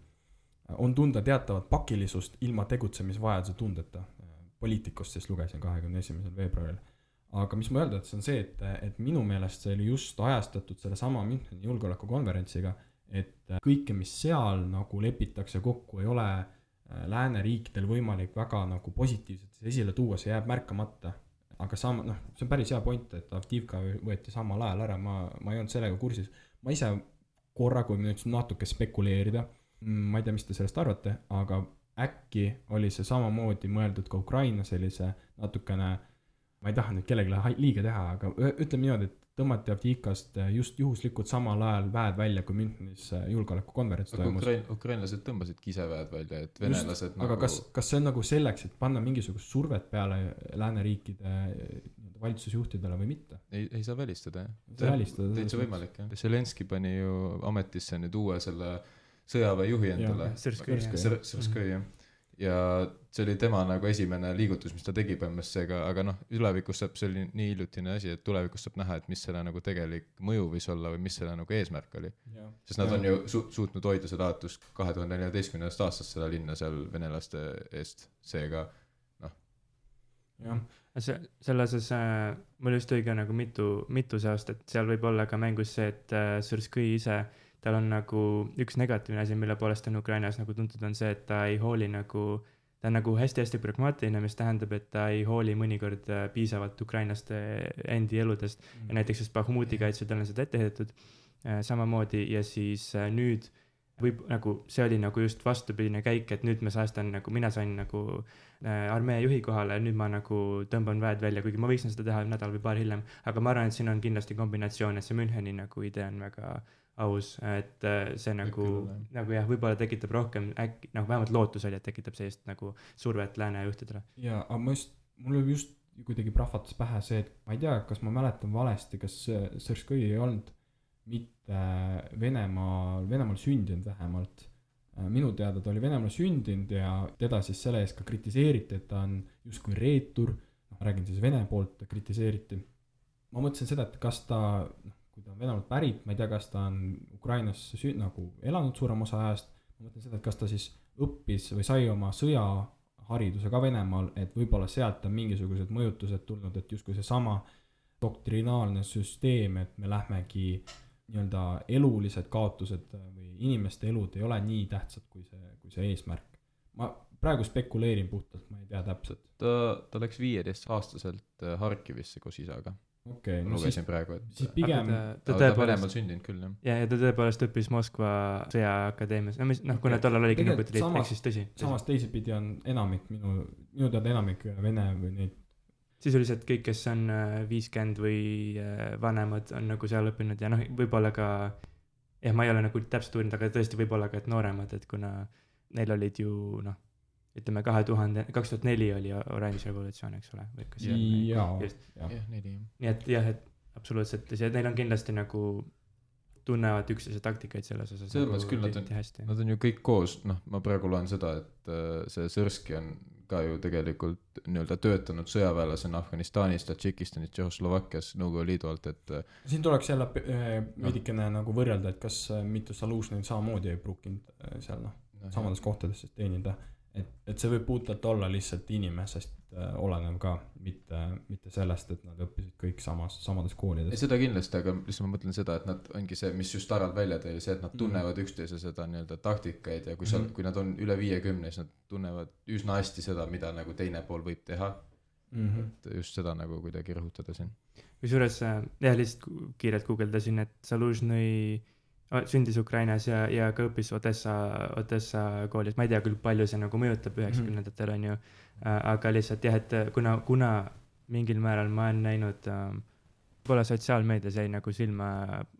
on tunda teatavat pakilisust ilma tegutsemisvajaduse tundeta. Poliitikust siis lugesin kahekümne esimesel veebruaril. Aga mis ma öelda, et see on see, et, et minu meelest see oli just ajastatud selle sama Müncheni julgeolekukonverentsiga, et kõike, mis seal nagu lepitakse kokku, ei ole lääneriikidel võimalik väga nagu positiivselt esile tuua, see jääb märkamata. Aga sama, noh, see on päris hea point, et Avdiivka võeti samal ajal ära, ma, ma ei olnud sellega kursis. Ma ise korra, kui nüüd natuke spekuleerida, ma ei tea, mis te sellest arvate, aga äkki oli see samamoodi mõeldud ka Ukraina sellise natukene, ma ei taha nüüd kellelegi liiga teha, aga ütleme niimoodi, et tõmmati Avdiivkast just juhuslikult samal ajal väed välja, kui Münchenis julgeolekukonverents toimus. Ukrain, ukrainlased tõmbasid kiseväed välja, et venelased just, nagu... Aga kas, kas see on nagu selleks, et panna mingisugust survet peale lääneriikide valitsusjuhtidele või mitte? Ei, ei saa välistada, jah. Saa välistada. Täitsa võimalik, jah. Zelenski pani ju ametisse nüüd uue selle sõjaväejuhi endale. Sõrskõi, jah. Ja see oli tema nagu esimene liigutus, mis ta tegi põhimõttesega, aga noh, tulevikus saab, see oli nii hiljutine asi, et tulevikus saab näha, et mis selle nagu tegelik mõju võis olla või mis selle nagu eesmärk oli. Ja. Sest nad ja. on ju su- suutnud hoida seda aatust kahe tuhande neljateistkümnendast aastast seda linna seal venelaste eest, seega noh. Jah. Se- selles osas äh, mul just õige nagu mitu, mitu seost, et seal võib olla ka mängus see, et äh, Sõrskõi ise tal on nagu üks negatiivne asi, mille poolest on Ukrainas nagu tuntud, on see, et ta ei hooli nagu, ta on nagu hästi-hästi pragmaatiline, mis tähendab, et ta ei hooli mõnikord piisavalt ukrainaste endi eludest. Mm. Ja näiteks just Bahmuti kaitsjad on seda ette heidetud samamoodi ja siis nüüd võib nagu, see oli nagu just vastupidine käik, et nüüd ma säästan nagu, mina sain nagu armee juhi kohale ja nüüd ma nagu tõmban väed välja, kuigi ma võiksin seda teha nädal või paar hiljem, aga ma arvan, et siin on kindlasti kombinatsioon, et see Müncheni nagu idee on väga aus, et see nagu, nagu jah, võib-olla tekitab rohkem, äkki, nagu vähemalt lootus oli, et tekitab sellist nagu survet lääne juhtidele. Ja, aga ma just, mul just kuidagi prahvatas pähe see, et ma ei tea, kas ma mäletan valesti, kas Sõrskõi ei olnud mitte Venemaal, Venemaal sündinud vähemalt. Minu teada ta oli Venemaal sündinud ja teda siis selle eest ka kritiseeriti, et ta on justkui reetur, noh, räägin siis Vene poolt kritiseeriti. Ma mõtlesin seda, et kas ta, noh, kui ta on Venemaalt pärit, ma ei tea, kas ta on Ukrainas sü- nagu elanud suurem osa ajast, ma mõtlen seda, et kas ta siis õppis või sai oma sõjahariduse ka Venemaal, et võib-olla sealt on mingisugused mõjutused tulnud, et justkui see sama doktrinaalne süsteem, et me lähmegi nii-öelda elulised kaotused või inimeste elud ei ole nii tähtsad kui see, kui see eesmärk. Ma praegu spekuleerin puhtalt, ma ei tea täpselt. Ta, ta läks viieteist aastaselt Harkivisse koos isaga. Okay, ma no lugesin siis, praegu, et siis pigem... ta, ta, ta Venemaal sündinud küll, jah. Ja, ja ta tõepoolest õppis Moskva sõjaakadeemias. No, mis, noh, kuna tollal oligi nagu tuli, eks siis tõsi, tõsi. Samas teisipidi on enamik, minu, minu teada enamik Vene või neid. Sisuliselt kõik, kes on viiskümmend või vanemad, on nagu seal õppinud ja noh, võib-olla ka, jah, ma ei ole nagu täpselt uurinud, aga tõesti võib-olla ka, et nooremad, et kuna neil olid ju, noh, ütleme kahe tuhande, kaks tuhat neli oli oranž revolutsioon, eks ole, või kas jaa, jah, neli. Nii et jah, et absoluutselt tõsi, et neil on kindlasti nagu tunnevad üksteise taktikaid selles osas. Selles mõttes küll, nad on, nad on ju kõik koos, noh, ma praegu loen seda, et see Sõrski on ka ju tegelikult nii-öelda töötanud sõjaväelasena Afganistanis, Tadžikistanis, Tšehhoslovakkias, Nõukogude Liidu alt, et siin tuleks jälle veidikene no. nagu võrrelda, et kas mitu Salužnõi samamoodi ei pruukinud seal noh, no, samades kohtades teenida. Et, et see võib puhtalt olla lihtsalt inimesest äh, olenev ka, mitte, mitte sellest, et nad õppisid kõik samas, samades koolides. Seda kindlasti, aga lihtsalt ma mõtlen seda, et nad ongi see, mis just Tarald välja tõi, see, et nad tunnevad mm. üksteise seda nii-öelda taktikaid ja kui, sa, mm. kui nad on üle viiekümne, siis nad tunnevad üsna hästi seda, mida nagu teine pool võib teha. Mm-hmm. Et just seda nagu kuidagi rõhutada siin. Kusjuures, jah, lihtsalt kiirelt guugeldasin, et Salužnõi sündis Ukrainas ja, ja ka õppis Odessa, Odessa koolis. Ma ei tea küll, palju see nagu mõjutab üheksakümnendatel on ju, aga lihtsalt jah, et kuna, kuna mingil määral ma olen näinud, pole sotsiaalmeedias jäi nagu silma,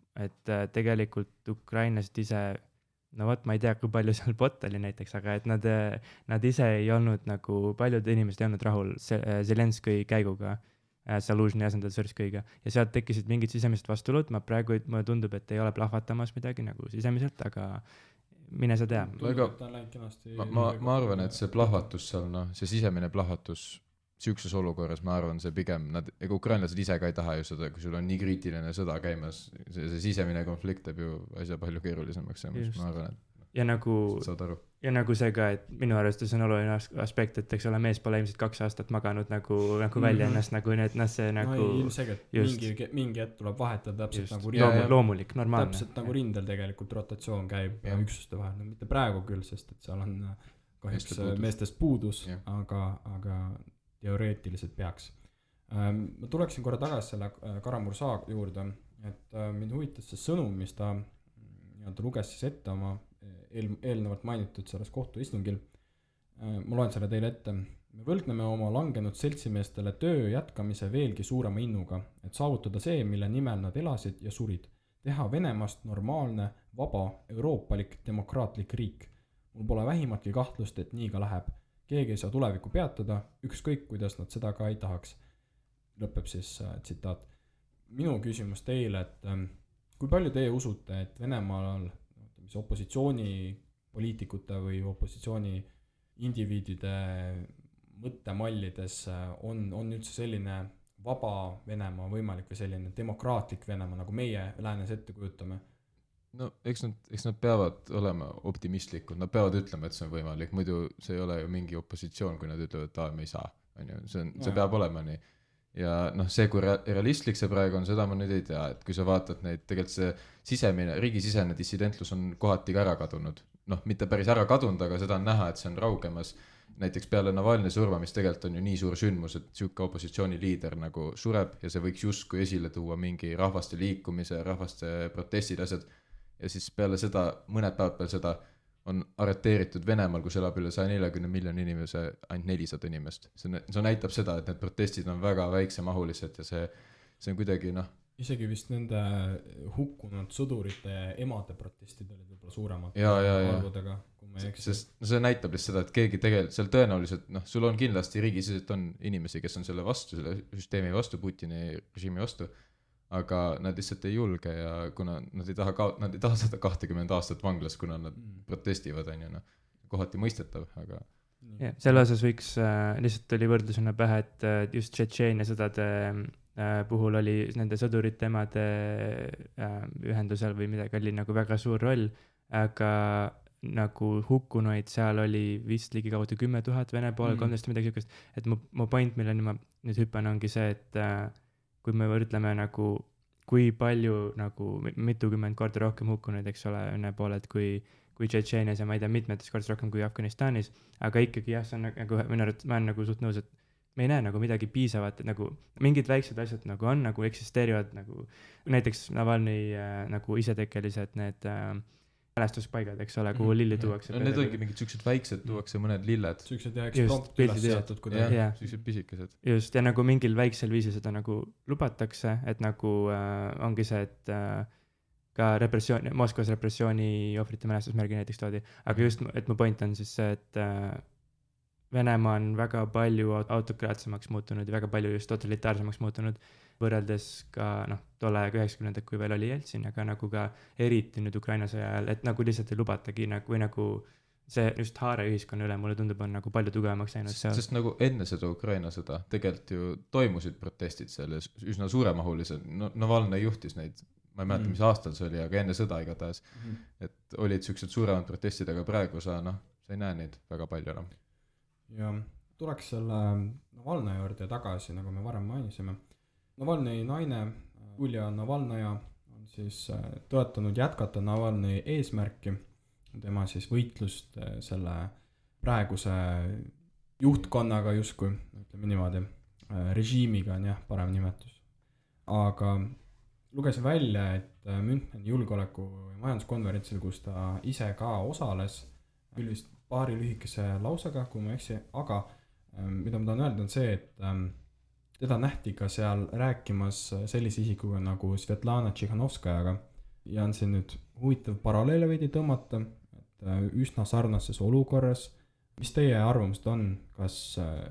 et tegelikult ukrainlased ise, no võt, ma ei tea, kui palju seal bot oli näiteks, aga et nad, nad ise ei olnud nagu, paljud inimesed ei olnud rahul Zelenskõi käiguga. Salužnõi asendada Sõrskõiga ja sealt tekkisid mingid sisemised vastulud, ma praegu mulle tundub, et ei ole plahvatamas midagi nagu sisemiselt, aga mine sa tea. Ma, ma, ma arvan, et see plahvatus seal, noh, see sisemine plahvatus siukses olukorras, ma arvan, see pigem, nad, ega ukrainlased ise ka ei taha ju seda, kui sul on nii kriitiline sõda käimas, see, see sisemine konflikt teeb ju asja palju keerulisemaks, ma arvan, et ja nagu, ja nagu see ka, et minu arvestus on oluline aspekt, et eks ole, mees pole ilmselt kaks aastat maganud nagu, nagu välja mm-hmm. ennast nagu need, noh see nagu no, ilmselgelt, mingi, mingi hetk tuleb vahetada täpselt just, nagu rindel, loomulik, normaalne. Täpselt nagu rindel tegelikult rotatsioon käib ja. Üksuste vahel, no mitte praegu küll, sest et seal on kahjuks puudus. Meestest puudus, ja. aga, aga teoreetiliselt peaks. Ma tuleksin korra tagasi selle Karamursa juurde, et mind huvitas see sõnum, mis ta nii-öelda luges siis ette oma eel, eelnevalt mainitud selles kohtuistungil. Ma loen selle teile ette. Me võlgneme oma langenud seltsimeestele töö jätkamise veelgi suurema innuga, et saavutada see, mille nimel nad elasid ja surid. Teha Venemaast normaalne, vaba, euroopalik, demokraatlik riik. Mul pole vähimatki kahtlust, et nii ka läheb. Keegi ei saa tulevikku peatada, ükskõik kuidas nad seda ka ei tahaks. Lõpeb siis äh, tsitaat. Minu küsimus teile, et äh, kui palju teie usute, et Venemaal opositsioonipoliitikute või opositsiooni indiviidide mõttemallides on, on üldse selline vaba Venemaa võimalik või selline demokraatlik Venemaa, nagu meie läänes ette kujutame? No eks nad, eks nad peavad olema optimistlikud, nad peavad ütlema, et see on võimalik, muidu see ei ole ju mingi opositsioon, kui nad ütlevad, et aa, me ei saa, on ju, see, on, see peab olema nii. Ja noh, see, kui realistlik see praegu on, seda ma nüüd ei tea, et kui sa vaatad neid, tegelikult see sisemine, riigisisene dissidentlus on kohati ka ära kadunud. Noh, mitte päris ära kadunud, aga seda on näha, et see on raugemas. Näiteks peale Navalnõi surma, mis tegelikult on ju nii suur sündmus, et siuke opositsiooniliider nagu sureb ja see võiks justkui esile tuua mingi rahvaste liikumise, rahvaste protestid, asjad. Ja siis peale seda, mõned päevad peale seda on arreteeritud Venemaal, kus elab üle saja neljakümne miljoni inimese, ainult nelisada inimest. See, see näitab seda, et need protestid on väga väiksemahulised ja see, see on kuidagi, noh. Isegi vist nende hukkunud sõdurite emade protestid olid võib-olla suuremad ja, ja, arvudega, kui ma ei eksi. Sest see näitab lihtsalt seda, et keegi tegelikult, seal tõenäoliselt, noh, sul on kindlasti riigisiselt on inimesi, kes on selle vastu, selle süsteemi vastu, Putini režiimi vastu, aga nad lihtsalt ei julge ja kuna nad ei taha, ka, nad ei taha seda kahtekümmend aastat vanglas, kuna nad mm. protestivad, on ju, noh, kohati mõistetav, aga ja, selle osas võiks, äh, lihtsalt oli võrdlusena pähe, et äh, just Tšetšeenia sõdade äh, puhul oli nende sõdurite emade äh, ühendusel või midagi, oli nagu väga suur roll, aga nagu hukkunuid seal oli vist ligi kaudu kümme tuhat Vene poole, kolmteist mm. midagi sükest, et mu, mu point, milleni ma nüüd hüppan, ongi see, et äh, kui me võrdleme nagu, kui palju nagu mitukümmend korda rohkem hukkunud, eks ole, Vene pooled kui kui Tšetšeenias ja ma ei tea, mitmetes kordas rohkem kui Afganistanis, aga ikkagi jah, see on nagu, minu arvates, ma olen nagu suht nõus, et me ei näe nagu midagi piisavat, et nagu mingid väiksed asjad nagu on, nagu eksisteerivad nagu näiteks Navalnõi äh, nagu isetekkelised need äh, mälestuspaigad, eks ole, kuhu lilli tuuakse. No need ongi mingid siuksed väiksed, tuuakse mõned lilled. Siuksed jah, eksprompt üles seatud kuidagi. jah, siuksed pisikesed. Just, ja nagu mingil väiksel viisil seda nagu lubatakse, et nagu äh, ongi see, et äh, ka repressioon, Moskvas repressiooni ohvrite mälestusmärgi näiteks toodi, aga just, et mu point on siis see, et äh, Venemaa on väga palju autokraatsemaks muutunud ja väga palju just totalitaarsemaks muutunud, võrreldes ka noh, tolle aega üheksakümnendat, kui veel oli Jeltsin, aga nagu ka eriti nüüd Ukraina sõja ajal, et nagu lihtsalt ei lubatagi nagu, või nagu see just haare ühiskonna üle, mulle tundub, on nagu palju tugevamaks läinud seal. Sest nagu enne seda Ukraina sõda tegelikult ju toimusid protestid seal ja üsna suuremahulised, no Navalnõi juhtis neid, ma ei mäleta, mis aastal see oli, aga enne sõda igatahes, et olid siuksed suuremad protestid, aga praegu sa noh, sa ei näe neid väga palju enam. Ja tuleks selle Navalnõi juurde tagasi, nagu me varem mainisime. Navalnõi naine Julia Navalnõja on siis toetanud jätkata Navalnõi eesmärki, tema siis võitlust selle praeguse juhtkonnaga justkui, ütleme niimoodi, režiimiga on jah, parem nimetus. Aga lugesin välja, et Müncheni julgeoleku ja majanduskonverentsil, kus ta ise ka osales, küll vist paari lühikese lausega, kui ma eksi, aga mida ma tahan öelda on see, et teda nähti ka seal rääkimas sellise isikuga nagu Svetlana Tšihhanovskajaga ja on siin nüüd huvitav paralleele veidi tõmmata, et üsna sarnases olukorras. Mis teie arvamused on, kas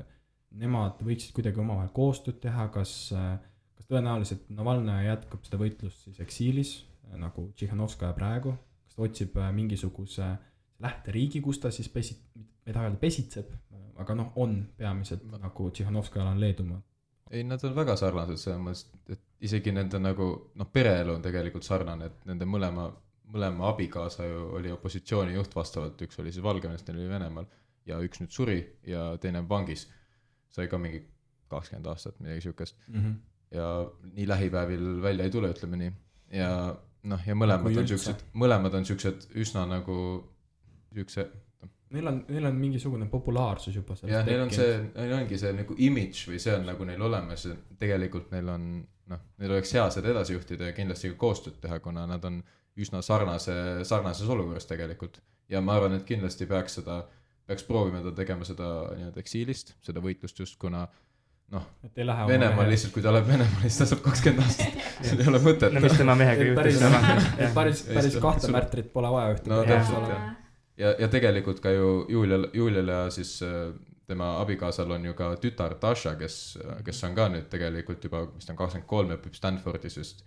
nemad võiksid kuidagi omavahel koostööd teha, kas, kas tõenäoliselt Navalnõi jätkab seda võitlust siis eksiilis, nagu Tšihhanovskaja praegu, kas ta otsib mingisuguse lähteriigi, kus ta siis pesit, ei taha öelda pesitseb, aga noh, on peamiselt nagu Tšihhanovskajal on Leedumaa. Ei, nad on väga sarnased selles mõttes, et isegi nende nagu, noh, pereelu on tegelikult sarnane, et nende mõlema, mõlema abikaasa ju oli opositsiooni juht vastavalt, üks oli siis Valgevenest, neil oli Venemaal ja üks nüüd suri ja teine vangis. Sai ka mingi kakskümmend aastat, midagi siukest. Mm-hmm. Ja nii lähipäevil välja ei tule, ütleme nii. Ja noh, ja mõlemad nagu on siuksed, mõlemad on siuksed üsna nagu Ükse, neil on, neil on mingisugune populaarsus juba ja neil on see, neil ongi see nagu image või see on nagu neil olemas ja tegelikult neil on, noh, neil oleks hea seda edasi juhtida ja kindlasti ka koostööd teha, kuna nad on üsna sarnase, sarnases olukorras tegelikult ja ma arvan, et kindlasti peaks seda, peaks proovima ta tegema seda nii-öelda eksiilist, seda võitlust just, kuna noh, Venemaal lihtsalt, kui ta läheb Venemaal, siis ta saab kakskümmend aastat, see ei ole mõtet. No mis tema mehega juhtis sama. Päris, päris kahte märtrit pole vaja ühte. No täpselt, jah. Ja, ja tegelikult ka ju Julial, Julial ja siis tema abikaasal on ju ka tütar Tasha, kes, kes on ka nüüd tegelikult juba, mis ta on kakskümmend kolm, õpib Stanfordis just.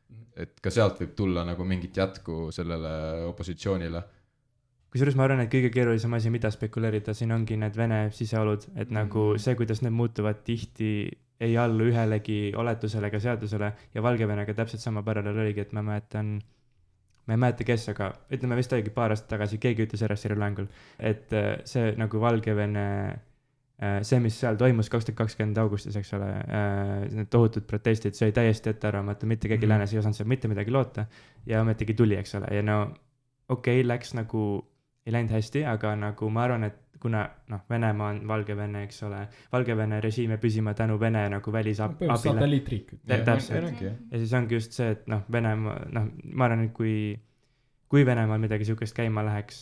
Et ka sealt võib tulla nagu mingit jätku sellele opositsioonile. Kusjuures ma arvan, et kõige keerulisem asi, mida spekuleerida, siin ongi need Vene siseolud, et nagu see, kuidas need muutuvad tihti ei allu ühelegi oletusele ega seadusele ja Valgevenega täpselt sama paralleel oligi, et ma mäletan ma ei mäleta kes, aga ütleme vist oligi paar aastat tagasi, keegi ütles ära Sri Lankal, et see nagu Valgevene, see, mis seal toimus kaks tuhat kakskümmend augustis, eks ole, need tohutud protestid, see oli täiesti ette arvamata, mitte keegi mm-hmm. läänes ei osanud seal mitte midagi loota ja ometigi tuli, eks ole, ja no okei okay,, läks nagu, ei läinud hästi, aga nagu ma arvan, et kuna noh, Venemaa on Valgevene, eks ole, Valgevene režiime püsima tänu Vene nagu välisabile. No, satelliitriik. Täpselt. Ja siis ongi just see, et noh, Venemaa, noh, ma arvan, et kui, kui Venemaal midagi siukest käima läheks,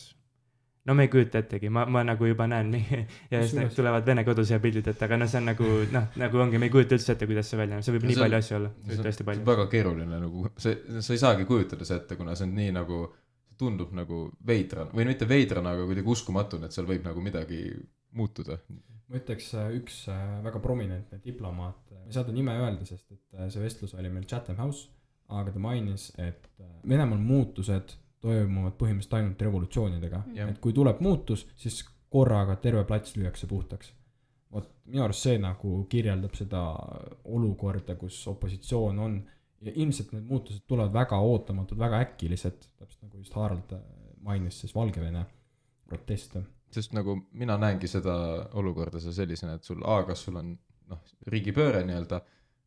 no me ei kujuta ettegi, ma, ma nagu juba näen ja siis tulevad Vene kodus ja pildid, et aga no see on nagu, noh, nagu ongi, me ei kujuta üldse ette, kuidas see välja, see võib no, nii see, palju asju olla. See on, see on väga keeruline, nagu, see, sa ei saagi kujutada see ette, kuna see on nii nagu tundub nagu veidran, või mitte veidran, aga kuidagi uskumatun, et seal võib nagu midagi muutuda. Ma ütleks üks väga prominentne diplomaat, ma ei saa ta nime öelda, sest et see vestlus oli meil Chatham House, aga ta mainis, et Venemaal muutused toimuvad põhimõtteliselt ainult revolutsioonidega. Ja. Et kui tuleb muutus, siis korraga terve plats lüüakse puhtaks. Vot, minu arust see nagu kirjeldab seda olukorda, kus opositsioon on ja ilmselt need muutused tulevad väga ootamatud, väga äkilised, täpselt nagu just Harald mainis siis Valgevene proteste. Sest nagu mina näengi seda olukorda sellisena, et sul A, kas sul on noh, riigipööre nii-öelda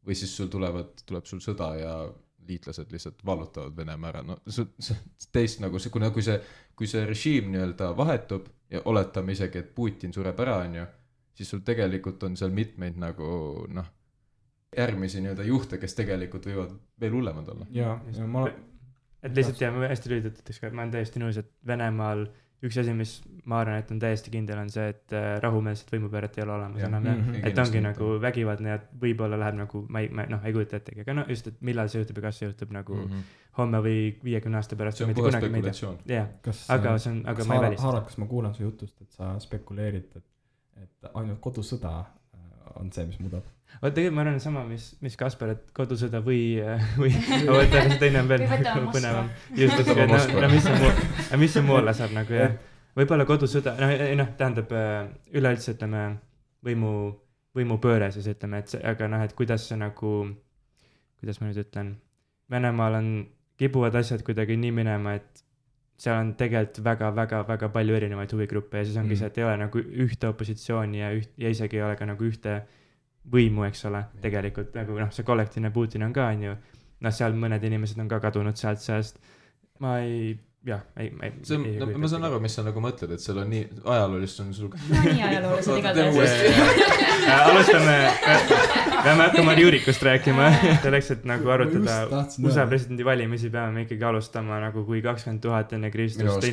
või siis sul tulevad, tuleb sul sõda ja liitlased lihtsalt vallutavad Venemaa ära, no see, see teist nagu see, kuna kui see, kui see režiim nii-öelda vahetub ja oletame isegi, et Putin sureb ära, on ju, siis sul tegelikult on seal mitmeid nagu, noh, järgmisi nii-öelda juhte, kes tegelikult võivad veel hullemad olla. ja, ja ma... Et lihtsalt jah, ma hästi lüüdud ütleks ka, et ma olen täiesti nõus, et Venemaal üks asi, mis ma arvan, et on täiesti kindel, on see, et rahumeelset võimupööret ei ole olemas ja, enam, mm-hmm. et ongi nagu vägivaldne ja võib-olla läheb nagu, ma ei, ma, noh, ei kujuta ettegi, aga no just, et millal see juhtub ja kas see juhtub nagu mm-hmm. homme või viiekümne aasta pärast. See on puha spekulatsioon. jah, aga see on, aga ma ei välista. Harald, kas ma kuulan su jutust, et sa spekuleerid, et, et ainult kodusõda on see, mis muudab? Oot, tegelikult ma arvan sama, mis, mis Kasper, et kodusõda või, või oota, see teine on veel põnevam. Just, et no, no, mis on muu, mis on muule saab nagu, jah. Võib-olla kodusõda, no, noh, tähendab üleüldse, ütleme, võimu, võimupööre siis ütleme, et see, aga noh, et kuidas see nagu, kuidas ma nüüd ütlen, Venemaal on, kibuvad asjad kuidagi nii minema, et seal on tegelikult väga, väga, väga palju erinevaid huvigruppe ja siis ongi mm. see, et ei ole nagu ühte opositsiooni ja, üht, ja isegi ei ole ka nagu ühte võimu, eks ole, tegelikult nagu noh, see kollektiivne Putin on ka, on ju, noh, seal mõned inimesed on ka kadunud sealt seast, ma ei, jah, ei, ei, see on, ei, no, ma saan aru, mis sa nagu mõtled, et seal on nii, ajaloolist on sul no nii ajaloolised igatahes alustame, peame hakkama Jurikust rääkima selleks, et nagu arutada U S A presidendi valimisi peame ikkagi alustama nagu kui kakskümmend tuhat enne Kristust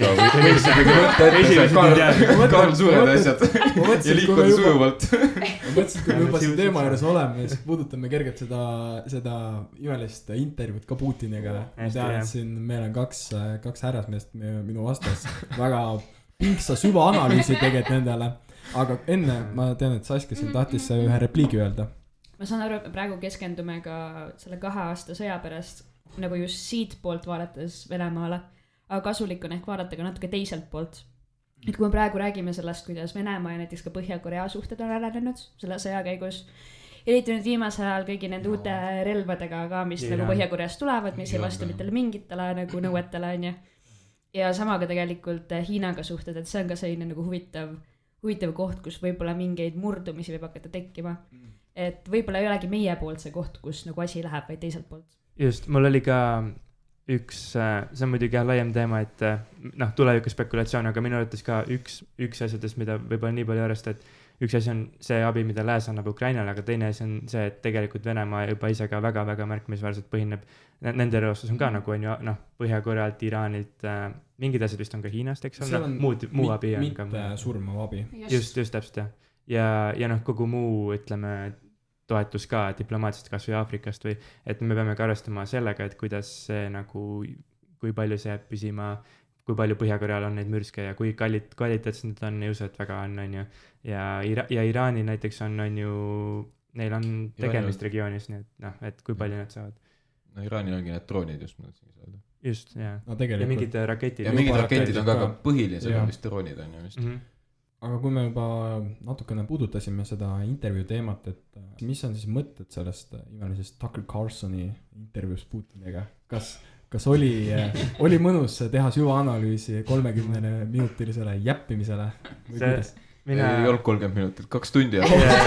Karl suured asjad ja liikuda sujuvalt ma mõtlesin, kui me juba siin teema juures oleme, siis puudutame kergelt seda, seda imelist intervjuud ka Putiniga. Ma tean, et siin meil on kaks, kaks härrasmeest minu vastas. Väga pinksa süva analüüsi tegelikult nendele. Aga enne ma tean, et Saskia siin tahtis ühe repliigi öelda. Ma saan aru, et me praegu keskendume ka selle kahe aasta sõja pärast, nagu just siit poolt vaadates Venemaale. Aga kasulik on ehk vaadata ka natuke teiselt poolt. Et kui me praegu räägime sellest, kuidas Venemaa ja näiteks ka Põhja-Korea suhted on arenenud selle sõja käigus, eriti nüüd viimasel ajal kõigi nende no. uute relvadega ka, mis ja. nagu Põhja-Koreast tulevad, mis ja. ei vastu mitte mingitele nagu nõuetele, on ju. Ja sama ka tegelikult Hiinaga suhted, et see on ka selline nagu huvitav, huvitav koht, kus võib-olla mingeid murdumisi võib hakata tekkima. Et võib-olla ei olegi meie poolt see koht, kus nagu asi läheb, vaid teiselt poolt. Just, mul oli ka üks, see on muidugi laiem teema, et noh, tuleviku spekulatsioon, aga minu arvates ka üks, üks asjadest, mida võib-olla nii palju arvesta, et üks asi on see abi, mida Lääs annab Ukrainale, aga teine asi on see, et tegelikult Venemaa juba ise ka väga-väga märkimisväärselt põhineb. Nende reostus on ka nagu on ju, noh, Põhja-Korealt, Iraanilt, mingid asjad vist on ka Hiinast, eks ole, muud, muu mit, abi on ka. Mitte surmav abi. Just, just täpselt, jah. Ja, ja noh, kogu muu, ütleme, toetus ka diplomaatiliselt kas või Aafrikast või, et me peame ka arvestama sellega, et kuidas see nagu, kui palju see jääb püsima, kui palju Põhja-Koreal on neid mürske ja kui kallid, kvaliteetsed need on, ei usu, et väga on, on ju. Ja, Ira- ja Iraani näiteks on, on ju, neil on tegemist regioonis, nii et noh, et kui palju nad saavad. No Iraanil ongi need droonid just, ma tahtsin öelda. Just, jah. No, ja mingid raketid. Ja mingid raketid on ka, ka põhilised on vist droonid, on ju vist. Mm-hmm. Aga kui me juba natukene puudutasime seda intervjuu teemat, et mis on siis mõtted sellest imelisest Tucker Carlsoni intervjuust Putiniga? Kas, kas oli, oli mõnus teha süvaanalüüsi kolmekümne minutilisele jäppimisele? Või see, mina... ei olnud kolmkümmend minutit, kaks tundi.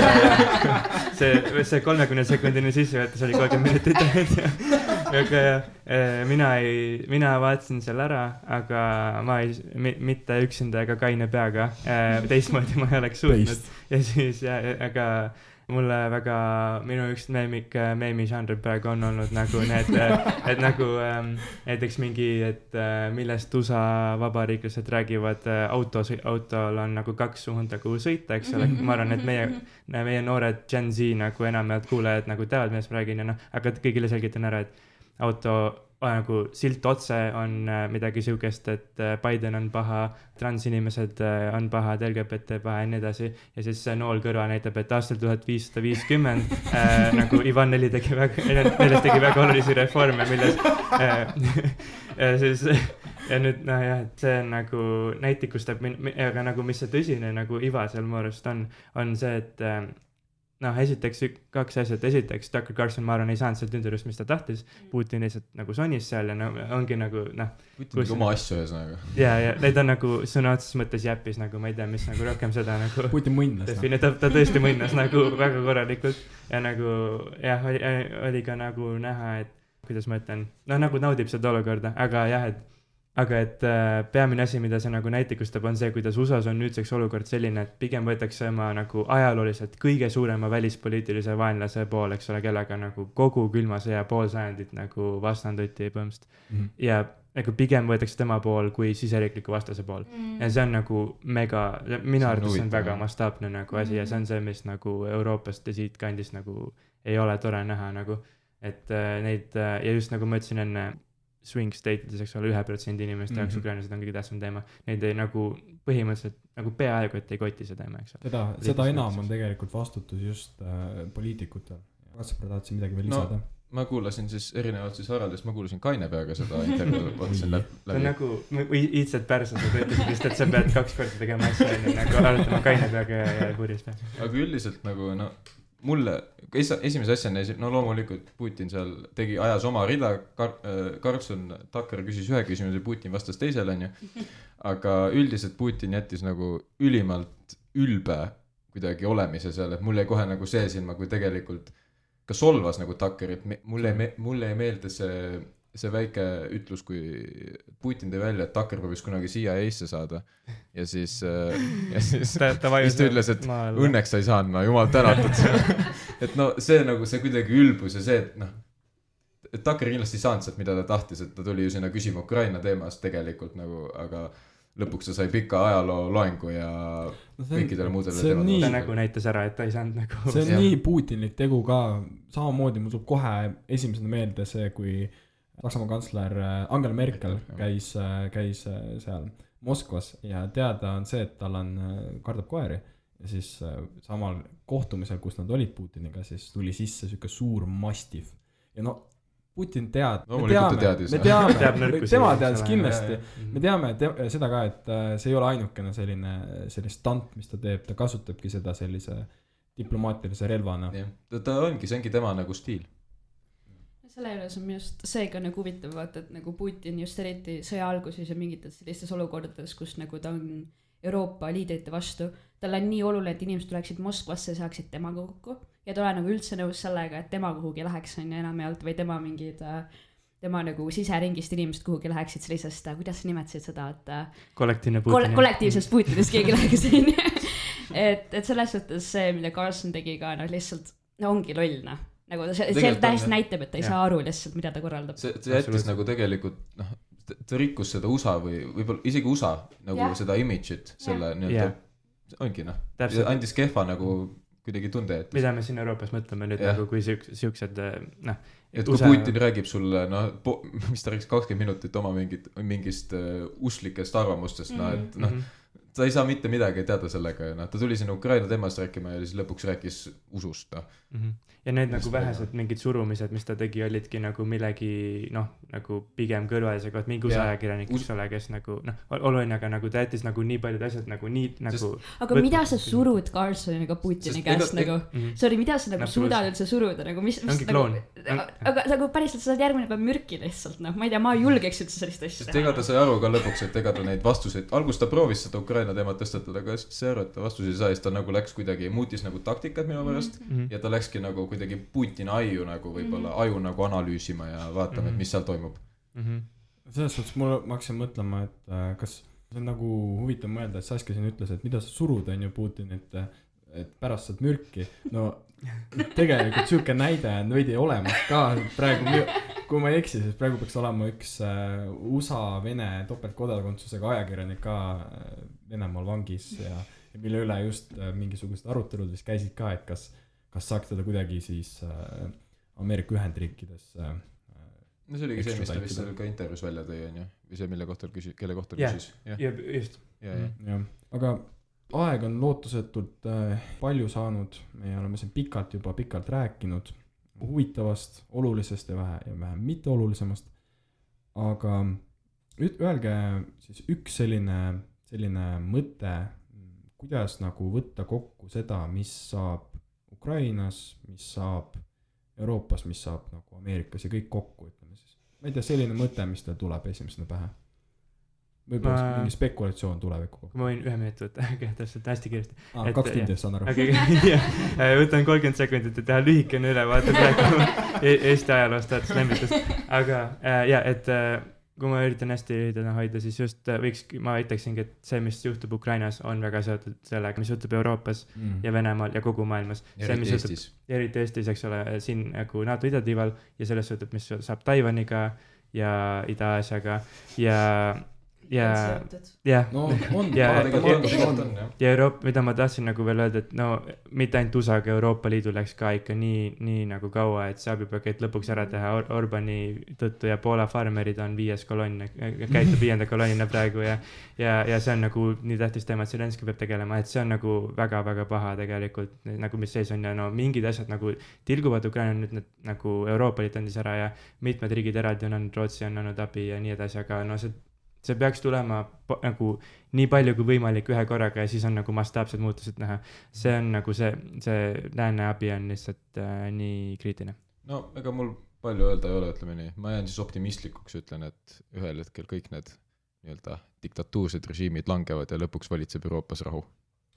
see, see kolmekümne sekundine sissejuhatus oli kolmkümmend minutit. Aga mina, ei, mina vaatasin seal ära, aga ma ei, mitte üksinda ega kaine peaga. Teistmoodi ma ei oleks suutnud. Ja siis, ja, aga mulle väga, minu üks meemik, meemižanr praegu on olnud nagu need, et nagu näiteks mingi, et millest U S A vabariiklased räägivad, autos, autol on nagu kaks suunda kuhu sõita, eks ole. Ma arvan, et meie, meie noored Gen Z nagu enamad kuulajad nagu teavad, millest ma räägin ja noh, aga kõigile selgitan ära, et auto nagu silt otse on midagi sihukest, et Biden on paha, transinimesed on paha, L G B T paha ja nii edasi. Ja siis see nool kõrva näitab, et aastal tuhat viissada viiskümmend äh, nagu Ivan Neli tegi väga, neljast tegi väga olulisi reforme, milles äh, ja siis ja nüüd noh jah, et see nagu näitikustab, aga nagu mis see tõsine nagu iva seal mu arust on, on see, et äh, noh, esiteks kaks asjad, esiteks Tucker Carlson, ma arvan, ei saanud sealt intervjuust, mis ta tahtis, Putin lihtsalt nagu sonis seal ja no, ongi nagu noh Putin nagu oma asju ühesõnaga. ja, ja neid on nagu sõna otseses mõttes jäppis nagu, ma ei tea, mis nagu rohkem seda nagu Putin mõnnas defini- ta, ta tõesti mõnnas nagu väga korralikult ja nagu jah, oli, oli ka nagu näha, et kuidas ma ütlen, noh nagu naudib seda olukorda, aga jah, et aga et äh, peamine asi, mida see nagu näitikustab, on see, kuidas U S A-s on nüüdseks olukord selline, et pigem võetakse oma nagu ajalooliselt kõige suurema välispoliitilise vaenlase pool, eks ole, kellega nagu kogu külma sõja pool sajandit nagu vastanduti põhimõtteliselt mm. -hmm. ja nagu pigem võetakse tema pool kui siseriikliku vastase pool mm. ja see on nagu mega, minu arvates see on väga mastaapne nagu asi mm. ja see on see, mis nagu Euroopast ja siit kandist nagu ei ole tore näha nagu, et äh, neid äh, ja just nagu ma ütlesin enne swing state'ides, eks ole, ühe protsendi inimeste jaoks mm -hmm. ukrainlased on kõige tähtsam teema. Neid ei nagu põhimõtteliselt nagu peaaegu, et ei koti see teema, eks ole. Seda, seda enam on tegelikult vastutus just äh, poliitikutel. Kas sa tahtsid midagi veel lisada? No, ma kuulasin siis erinevalt siis Haraldist, ma kuulasin Kainepeaga seda intervjuud, vaatasin läbi. See on nagu, või iidsed pärsa, sa ütlesid vist, et sa pead kaks korda tegema asja, nagu arutama Kainepeaga ja, ja purjus. Aga üldiselt nagu, no mulle, esimese asjana, no loomulikult Putin seal tegi, ajas oma rida, Kar- Carlson, Tucker küsis ühe küsimuse, Putin vastas teisele, on ju. Aga üldiselt Putin jättis nagu ülimalt ülbe kuidagi olemise seal, et mulle kohe nagu see silma, kui tegelikult ka solvas nagu Tuckerit, mulle ei, me, mulle ei meelde see, see väike ütlus, kui Putin tõi välja, et Tucker proovis kunagi C I A-sse saada ja siis, ja siis ta, ta, siis ta ütles, et maal. Õnneks sa ei saanud, no jumal tänatud. et no see nagu see kuidagi ülbus ja see, et noh, et Tucker kindlasti ei saanud sealt, mida ta tahtis, et ta tuli ju sinna küsima Ukraina teemast tegelikult nagu, aga lõpuks ta sai pika ajaloo loengu ja no kõikidele muudele teemad. Ta nagu näitas ära, et ta ei saanud nagu... See on ja. Nii putinlik tegu ka, samamoodi mul tuleb kohe esimesena meelde see, kui Saksamaa kantsler Angela Merkel käis, käis seal Moskvas ja teada on see, et tal on, kardab koeri ja siis samal kohtumisel, kus nad olid Putiniga, siis tuli sisse süke suur mastif ja no Putin tead, no, me teame, me teame, teab tema teadis kindlasti, me teame te, seda ka, et see ei ole ainukene selline, selline stunt, mis ta teeb, ta kasutabki seda sellise diplomaatilise relvana. Ta, ta ongi, see ongi tema nagu stiil. Selle juures on minust seega nagu huvitav vaata, et nagu Putin just eriti sõja alguses ja mingites sellistes olukordades, kus nagu ta on Euroopa liidrite vastu, tal on nii oluline, et inimesed tuleksid Moskvasse ja saaksid temaga kokku ja ta ole nagu üldse nõus sellega, et tema kuhugi läheks on ja enam ei olnud või tema mingid tema nagu siseringist inimesed kuhugi läheksid sellisest, kuidas sa nimetasid seda, et kollektiivne Putin. Kollektiivsest Putinist keegi läheks et, et selles suhtes see, mida Carlson tegi ka no, lihtsalt no, ongi loll noh. Nagu see, see täiesti näitab, et ta ei ja. Saa aru lihtsalt, mida ta korraldab. See, see jättis nagu tegelikult, noh, ta rikkus seda U S A või võib-olla isegi U S A nagu ja. Seda image'it, selle nii-öelda, ongi noh, andis kehva nagu kuidagi tunde, et mida me siin Euroopas mõtleme nüüd ja. Nagu kui siuksed, noh et kui USA... Putin räägib sulle, noh, po- mis ta rääkis kakskümmend minutit oma mingit, mingist uh, usklikest arvamustest, mm-hmm. noh, et noh, ta ei saa mitte midagi teada sellega ja noh, ta tuli sinna Ukraina temast rääkima ja siis lõpuks rääkis usust, noh. Mm-hmm. Ja need mis nagu vähesed mingid surumised, mis ta tegi, olidki nagu millegi, noh, nagu pigem kõrvalisega, et mingi usajakirjanik, eks ole, kes nagu, noh, oluline, aga nagu ta jättis nagu nii paljud asjad nagu nii, nagu... Sest, aga võt... mida sa surud Carlsoniga Putini sest, käest ega, nagu, mm-hmm. sorry, mida sa nagu suudad üldse suruda, nagu mis... mis nagu, aga nagu päriselt sa saad järgmine päev mürki lihtsalt, noh, ma ei tea, ma julgeks üldse sellist asja. Sest ega ta sai aru ka lõpuks, et ega ta neid vastuseid, alguses ta proovis seda Ukraina teemat tõstatada, aga see aru, et ta vastuseid sai, ta nagu läks kuidagi, muutis nagu taktikat minu pärast mm-hmm. ja ta läkski nagu kuidagi Putin aju nagu võib-olla mm-hmm. aju nagu analüüsima ja vaatame, mm-hmm. mis seal toimub. Mm-hmm. Selles suhtes mul ma hakkasin mõtlema, et äh, kas see on nagu huvitav mõelda, et Saskia siin ütles, et mida sa surud on ju Putin, et, et pärast saad mürki. No tegelikult siuke näide on veidi olemas ka praegu, kui ma ei eksi, siis praegu peaks olema üks äh, U S A-Vene topeltkodakondsusega ajakirjanik ka äh, Venemaal vangis ja, ja mille üle just äh, mingisugused arutelud vist käisid ka, et kas kas saaks teda kuidagi siis äh, Ameerika Ühendriikides äh, no see oligi see, mis ta vist seal ka intervjuus välja tõi, on ju? Või see, mille kohta küsis, kelle kohta yeah. küsis? Jah, yeah. just. Ja, ja. Ja. Aga aeg on lootusetult äh, palju saanud, me oleme siin pikalt juba pikalt rääkinud huvitavast, olulisest ja vähe, ja vähe mitte olulisemast, aga öelge siis üks selline, selline mõte, kuidas nagu võtta kokku seda, mis saab Ukrainas, mis saab Euroopas, mis saab nagu Ameerikas ja kõik kokku, ütleme siis. Ma ei tea, selline mõte, mis teil tuleb esimesena pähe. Võib-olla ma... mingi spekulatsioon tuleviku kokku. Ma võin ühe minuti võtta, aga täpselt hästi kiiresti. Ah, kaks tundi, saan aru. Okay, jah, võtan kolmkümmend sekundit, et teha lühikene ülevaate praegu Eesti ajaloost, et lämmitust. Aga jah, et kui ma üritan hästi üritada hoida, siis just võiks, ma ütleksingi, et see, mis juhtub Ukrainas, on väga seotud sellega, mis juhtub Euroopas mm. ja Venemaal ja kogu maailmas. Eriti Eestis. Eriti Eestis, eks ole, siin nagu NATO idatiival ja sellest juhtub, mis saab Taiwaniga ja Ida-Aasiaga ja ja jah no, on, ja, ja, ja, ja Euroopa, mida ma tahtsin nagu veel öelda, et no mitte ainult U S A-ga Euroopa Liidu läks ka ikka nii, nii nagu kaua, et see abipakett lõpuks ära teha Or- Orbani tõttu ja Poola farmerid on viies kolonn, käitub viienda kolonnina praegu ja, ja, ja see on nagu nii tähtis teema, et Zelenski peab tegelema, et see on nagu väga-väga paha tegelikult, nagu mis seis on ja no mingid asjad nagu tilguvad Ukraina nüüd need, nagu Euroopa Liit andis ära ja mitmed riigid eraldi on andnud, Rootsi on andnud abi ja nii edasi, aga no see see peaks tulema po- nagu nii palju kui võimalik ühe korraga ja siis on nagu mastaapsed muutused näha. See on nagu see, see lääne abi on lihtsalt äh, nii kriitiline. No ega mul palju öelda ei ole, ütleme nii. Ma jään siis optimistlikuks, ütlen, et ühel hetkel kõik need nii-öelda diktatuursed režiimid langevad ja lõpuks valitseb Euroopas rahu.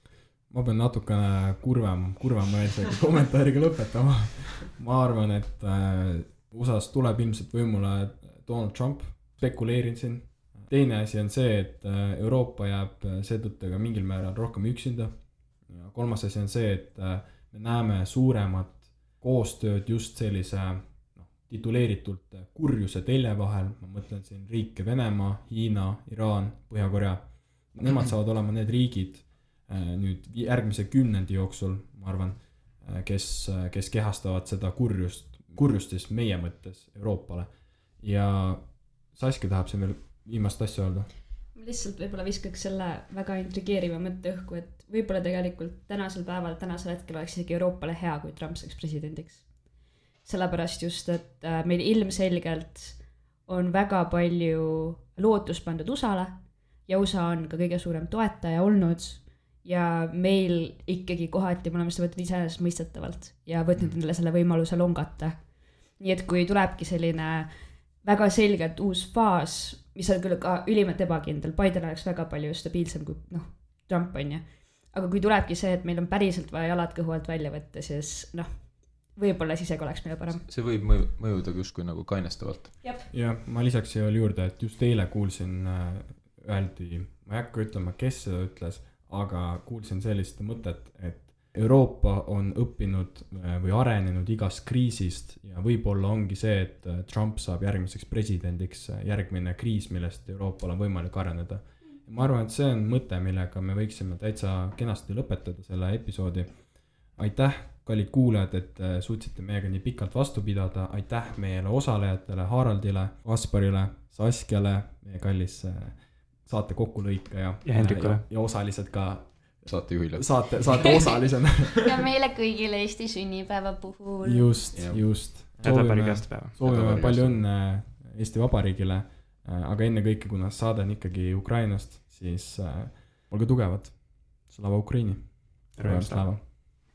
Ma pean natukene kurvem, kurvem meelsega kommentaariga lõpetama. Ma arvan, et äh, U S A-s tuleb ilmselt võimule Donald Trump, spekuleerin siin. Teine asi on see, et Euroopa jääb seetõttu ka mingil määral rohkem üksinda. Ja kolmas asi on see, et me näeme suuremat koostööd just sellise no, tituleeritult kurjuse telje vahel. Ma mõtlen siin riike Venemaa, Hiina, Iraan, Põhja-Korea. Nemad saavad olema need riigid nüüd järgmise kümnendi jooksul, ma arvan, kes, kes kehastavad seda kurjust, kurjust siis meie mõttes Euroopale. Ja Saskia tahab see veel viimast asja öelda. Ma lihtsalt võib-olla viskaks selle väga intrigeeriva mõtte õhku, et võib-olla tegelikult tänasel päeval, tänasel hetkel oleks isegi Euroopale hea, kui Trump saaks presidendiks. Sellepärast just, et meil ilmselgelt on väga palju lootust pandud U S A-le ja U S A on ka kõige suurem toetaja olnud ja meil ikkagi kohati me oleme seda võtnud iseenesest mõistetavalt ja võtnud endale selle võimaluse longata. Nii et kui tulebki selline väga selgelt uus faas, mis on küll ka ülimalt ebakindel, Biden oleks väga palju stabiilsem kui noh, Trump on ju. Aga kui tulebki see, et meil on päriselt vaja jalad kõhu alt välja võtta, siis noh, võib-olla siis ega oleks meile parem. See võib mõju, mõjuda justkui nagu kainestavalt. Ja ma lisaks siia juurde, et just eile kuulsin öeldi, ma ei hakka ütlema, kes seda ütles, aga kuulsin sellist mõtet, et Euroopa on õppinud või arenenud igast kriisist ja võib-olla ongi see, et Trump saab järgmiseks presidendiks järgmine kriis, millest Euroopal on võimalik areneda. Ma arvan, et see on mõte, millega me võiksime täitsa kenasti lõpetada selle episoodi. Aitäh, kallid kuulajad, et suutsite meiega nii pikalt vastu pidada. Aitäh meile osalejatele, Haraldile, Kasparile, Saskiale, meie kallis saate kokkulõika ja, ja, ja, ja osalised ka saatejuhile. Saate, saate osalisena. ja meile kõigile Eesti sünnipäeva puhul. Just, ja. just. Soovime, soovime palju õnne Eesti Vabariigile, aga enne kõike, kuna saade on ikkagi Ukrainast, siis olge tugevad. Slava Ukraini. Slava.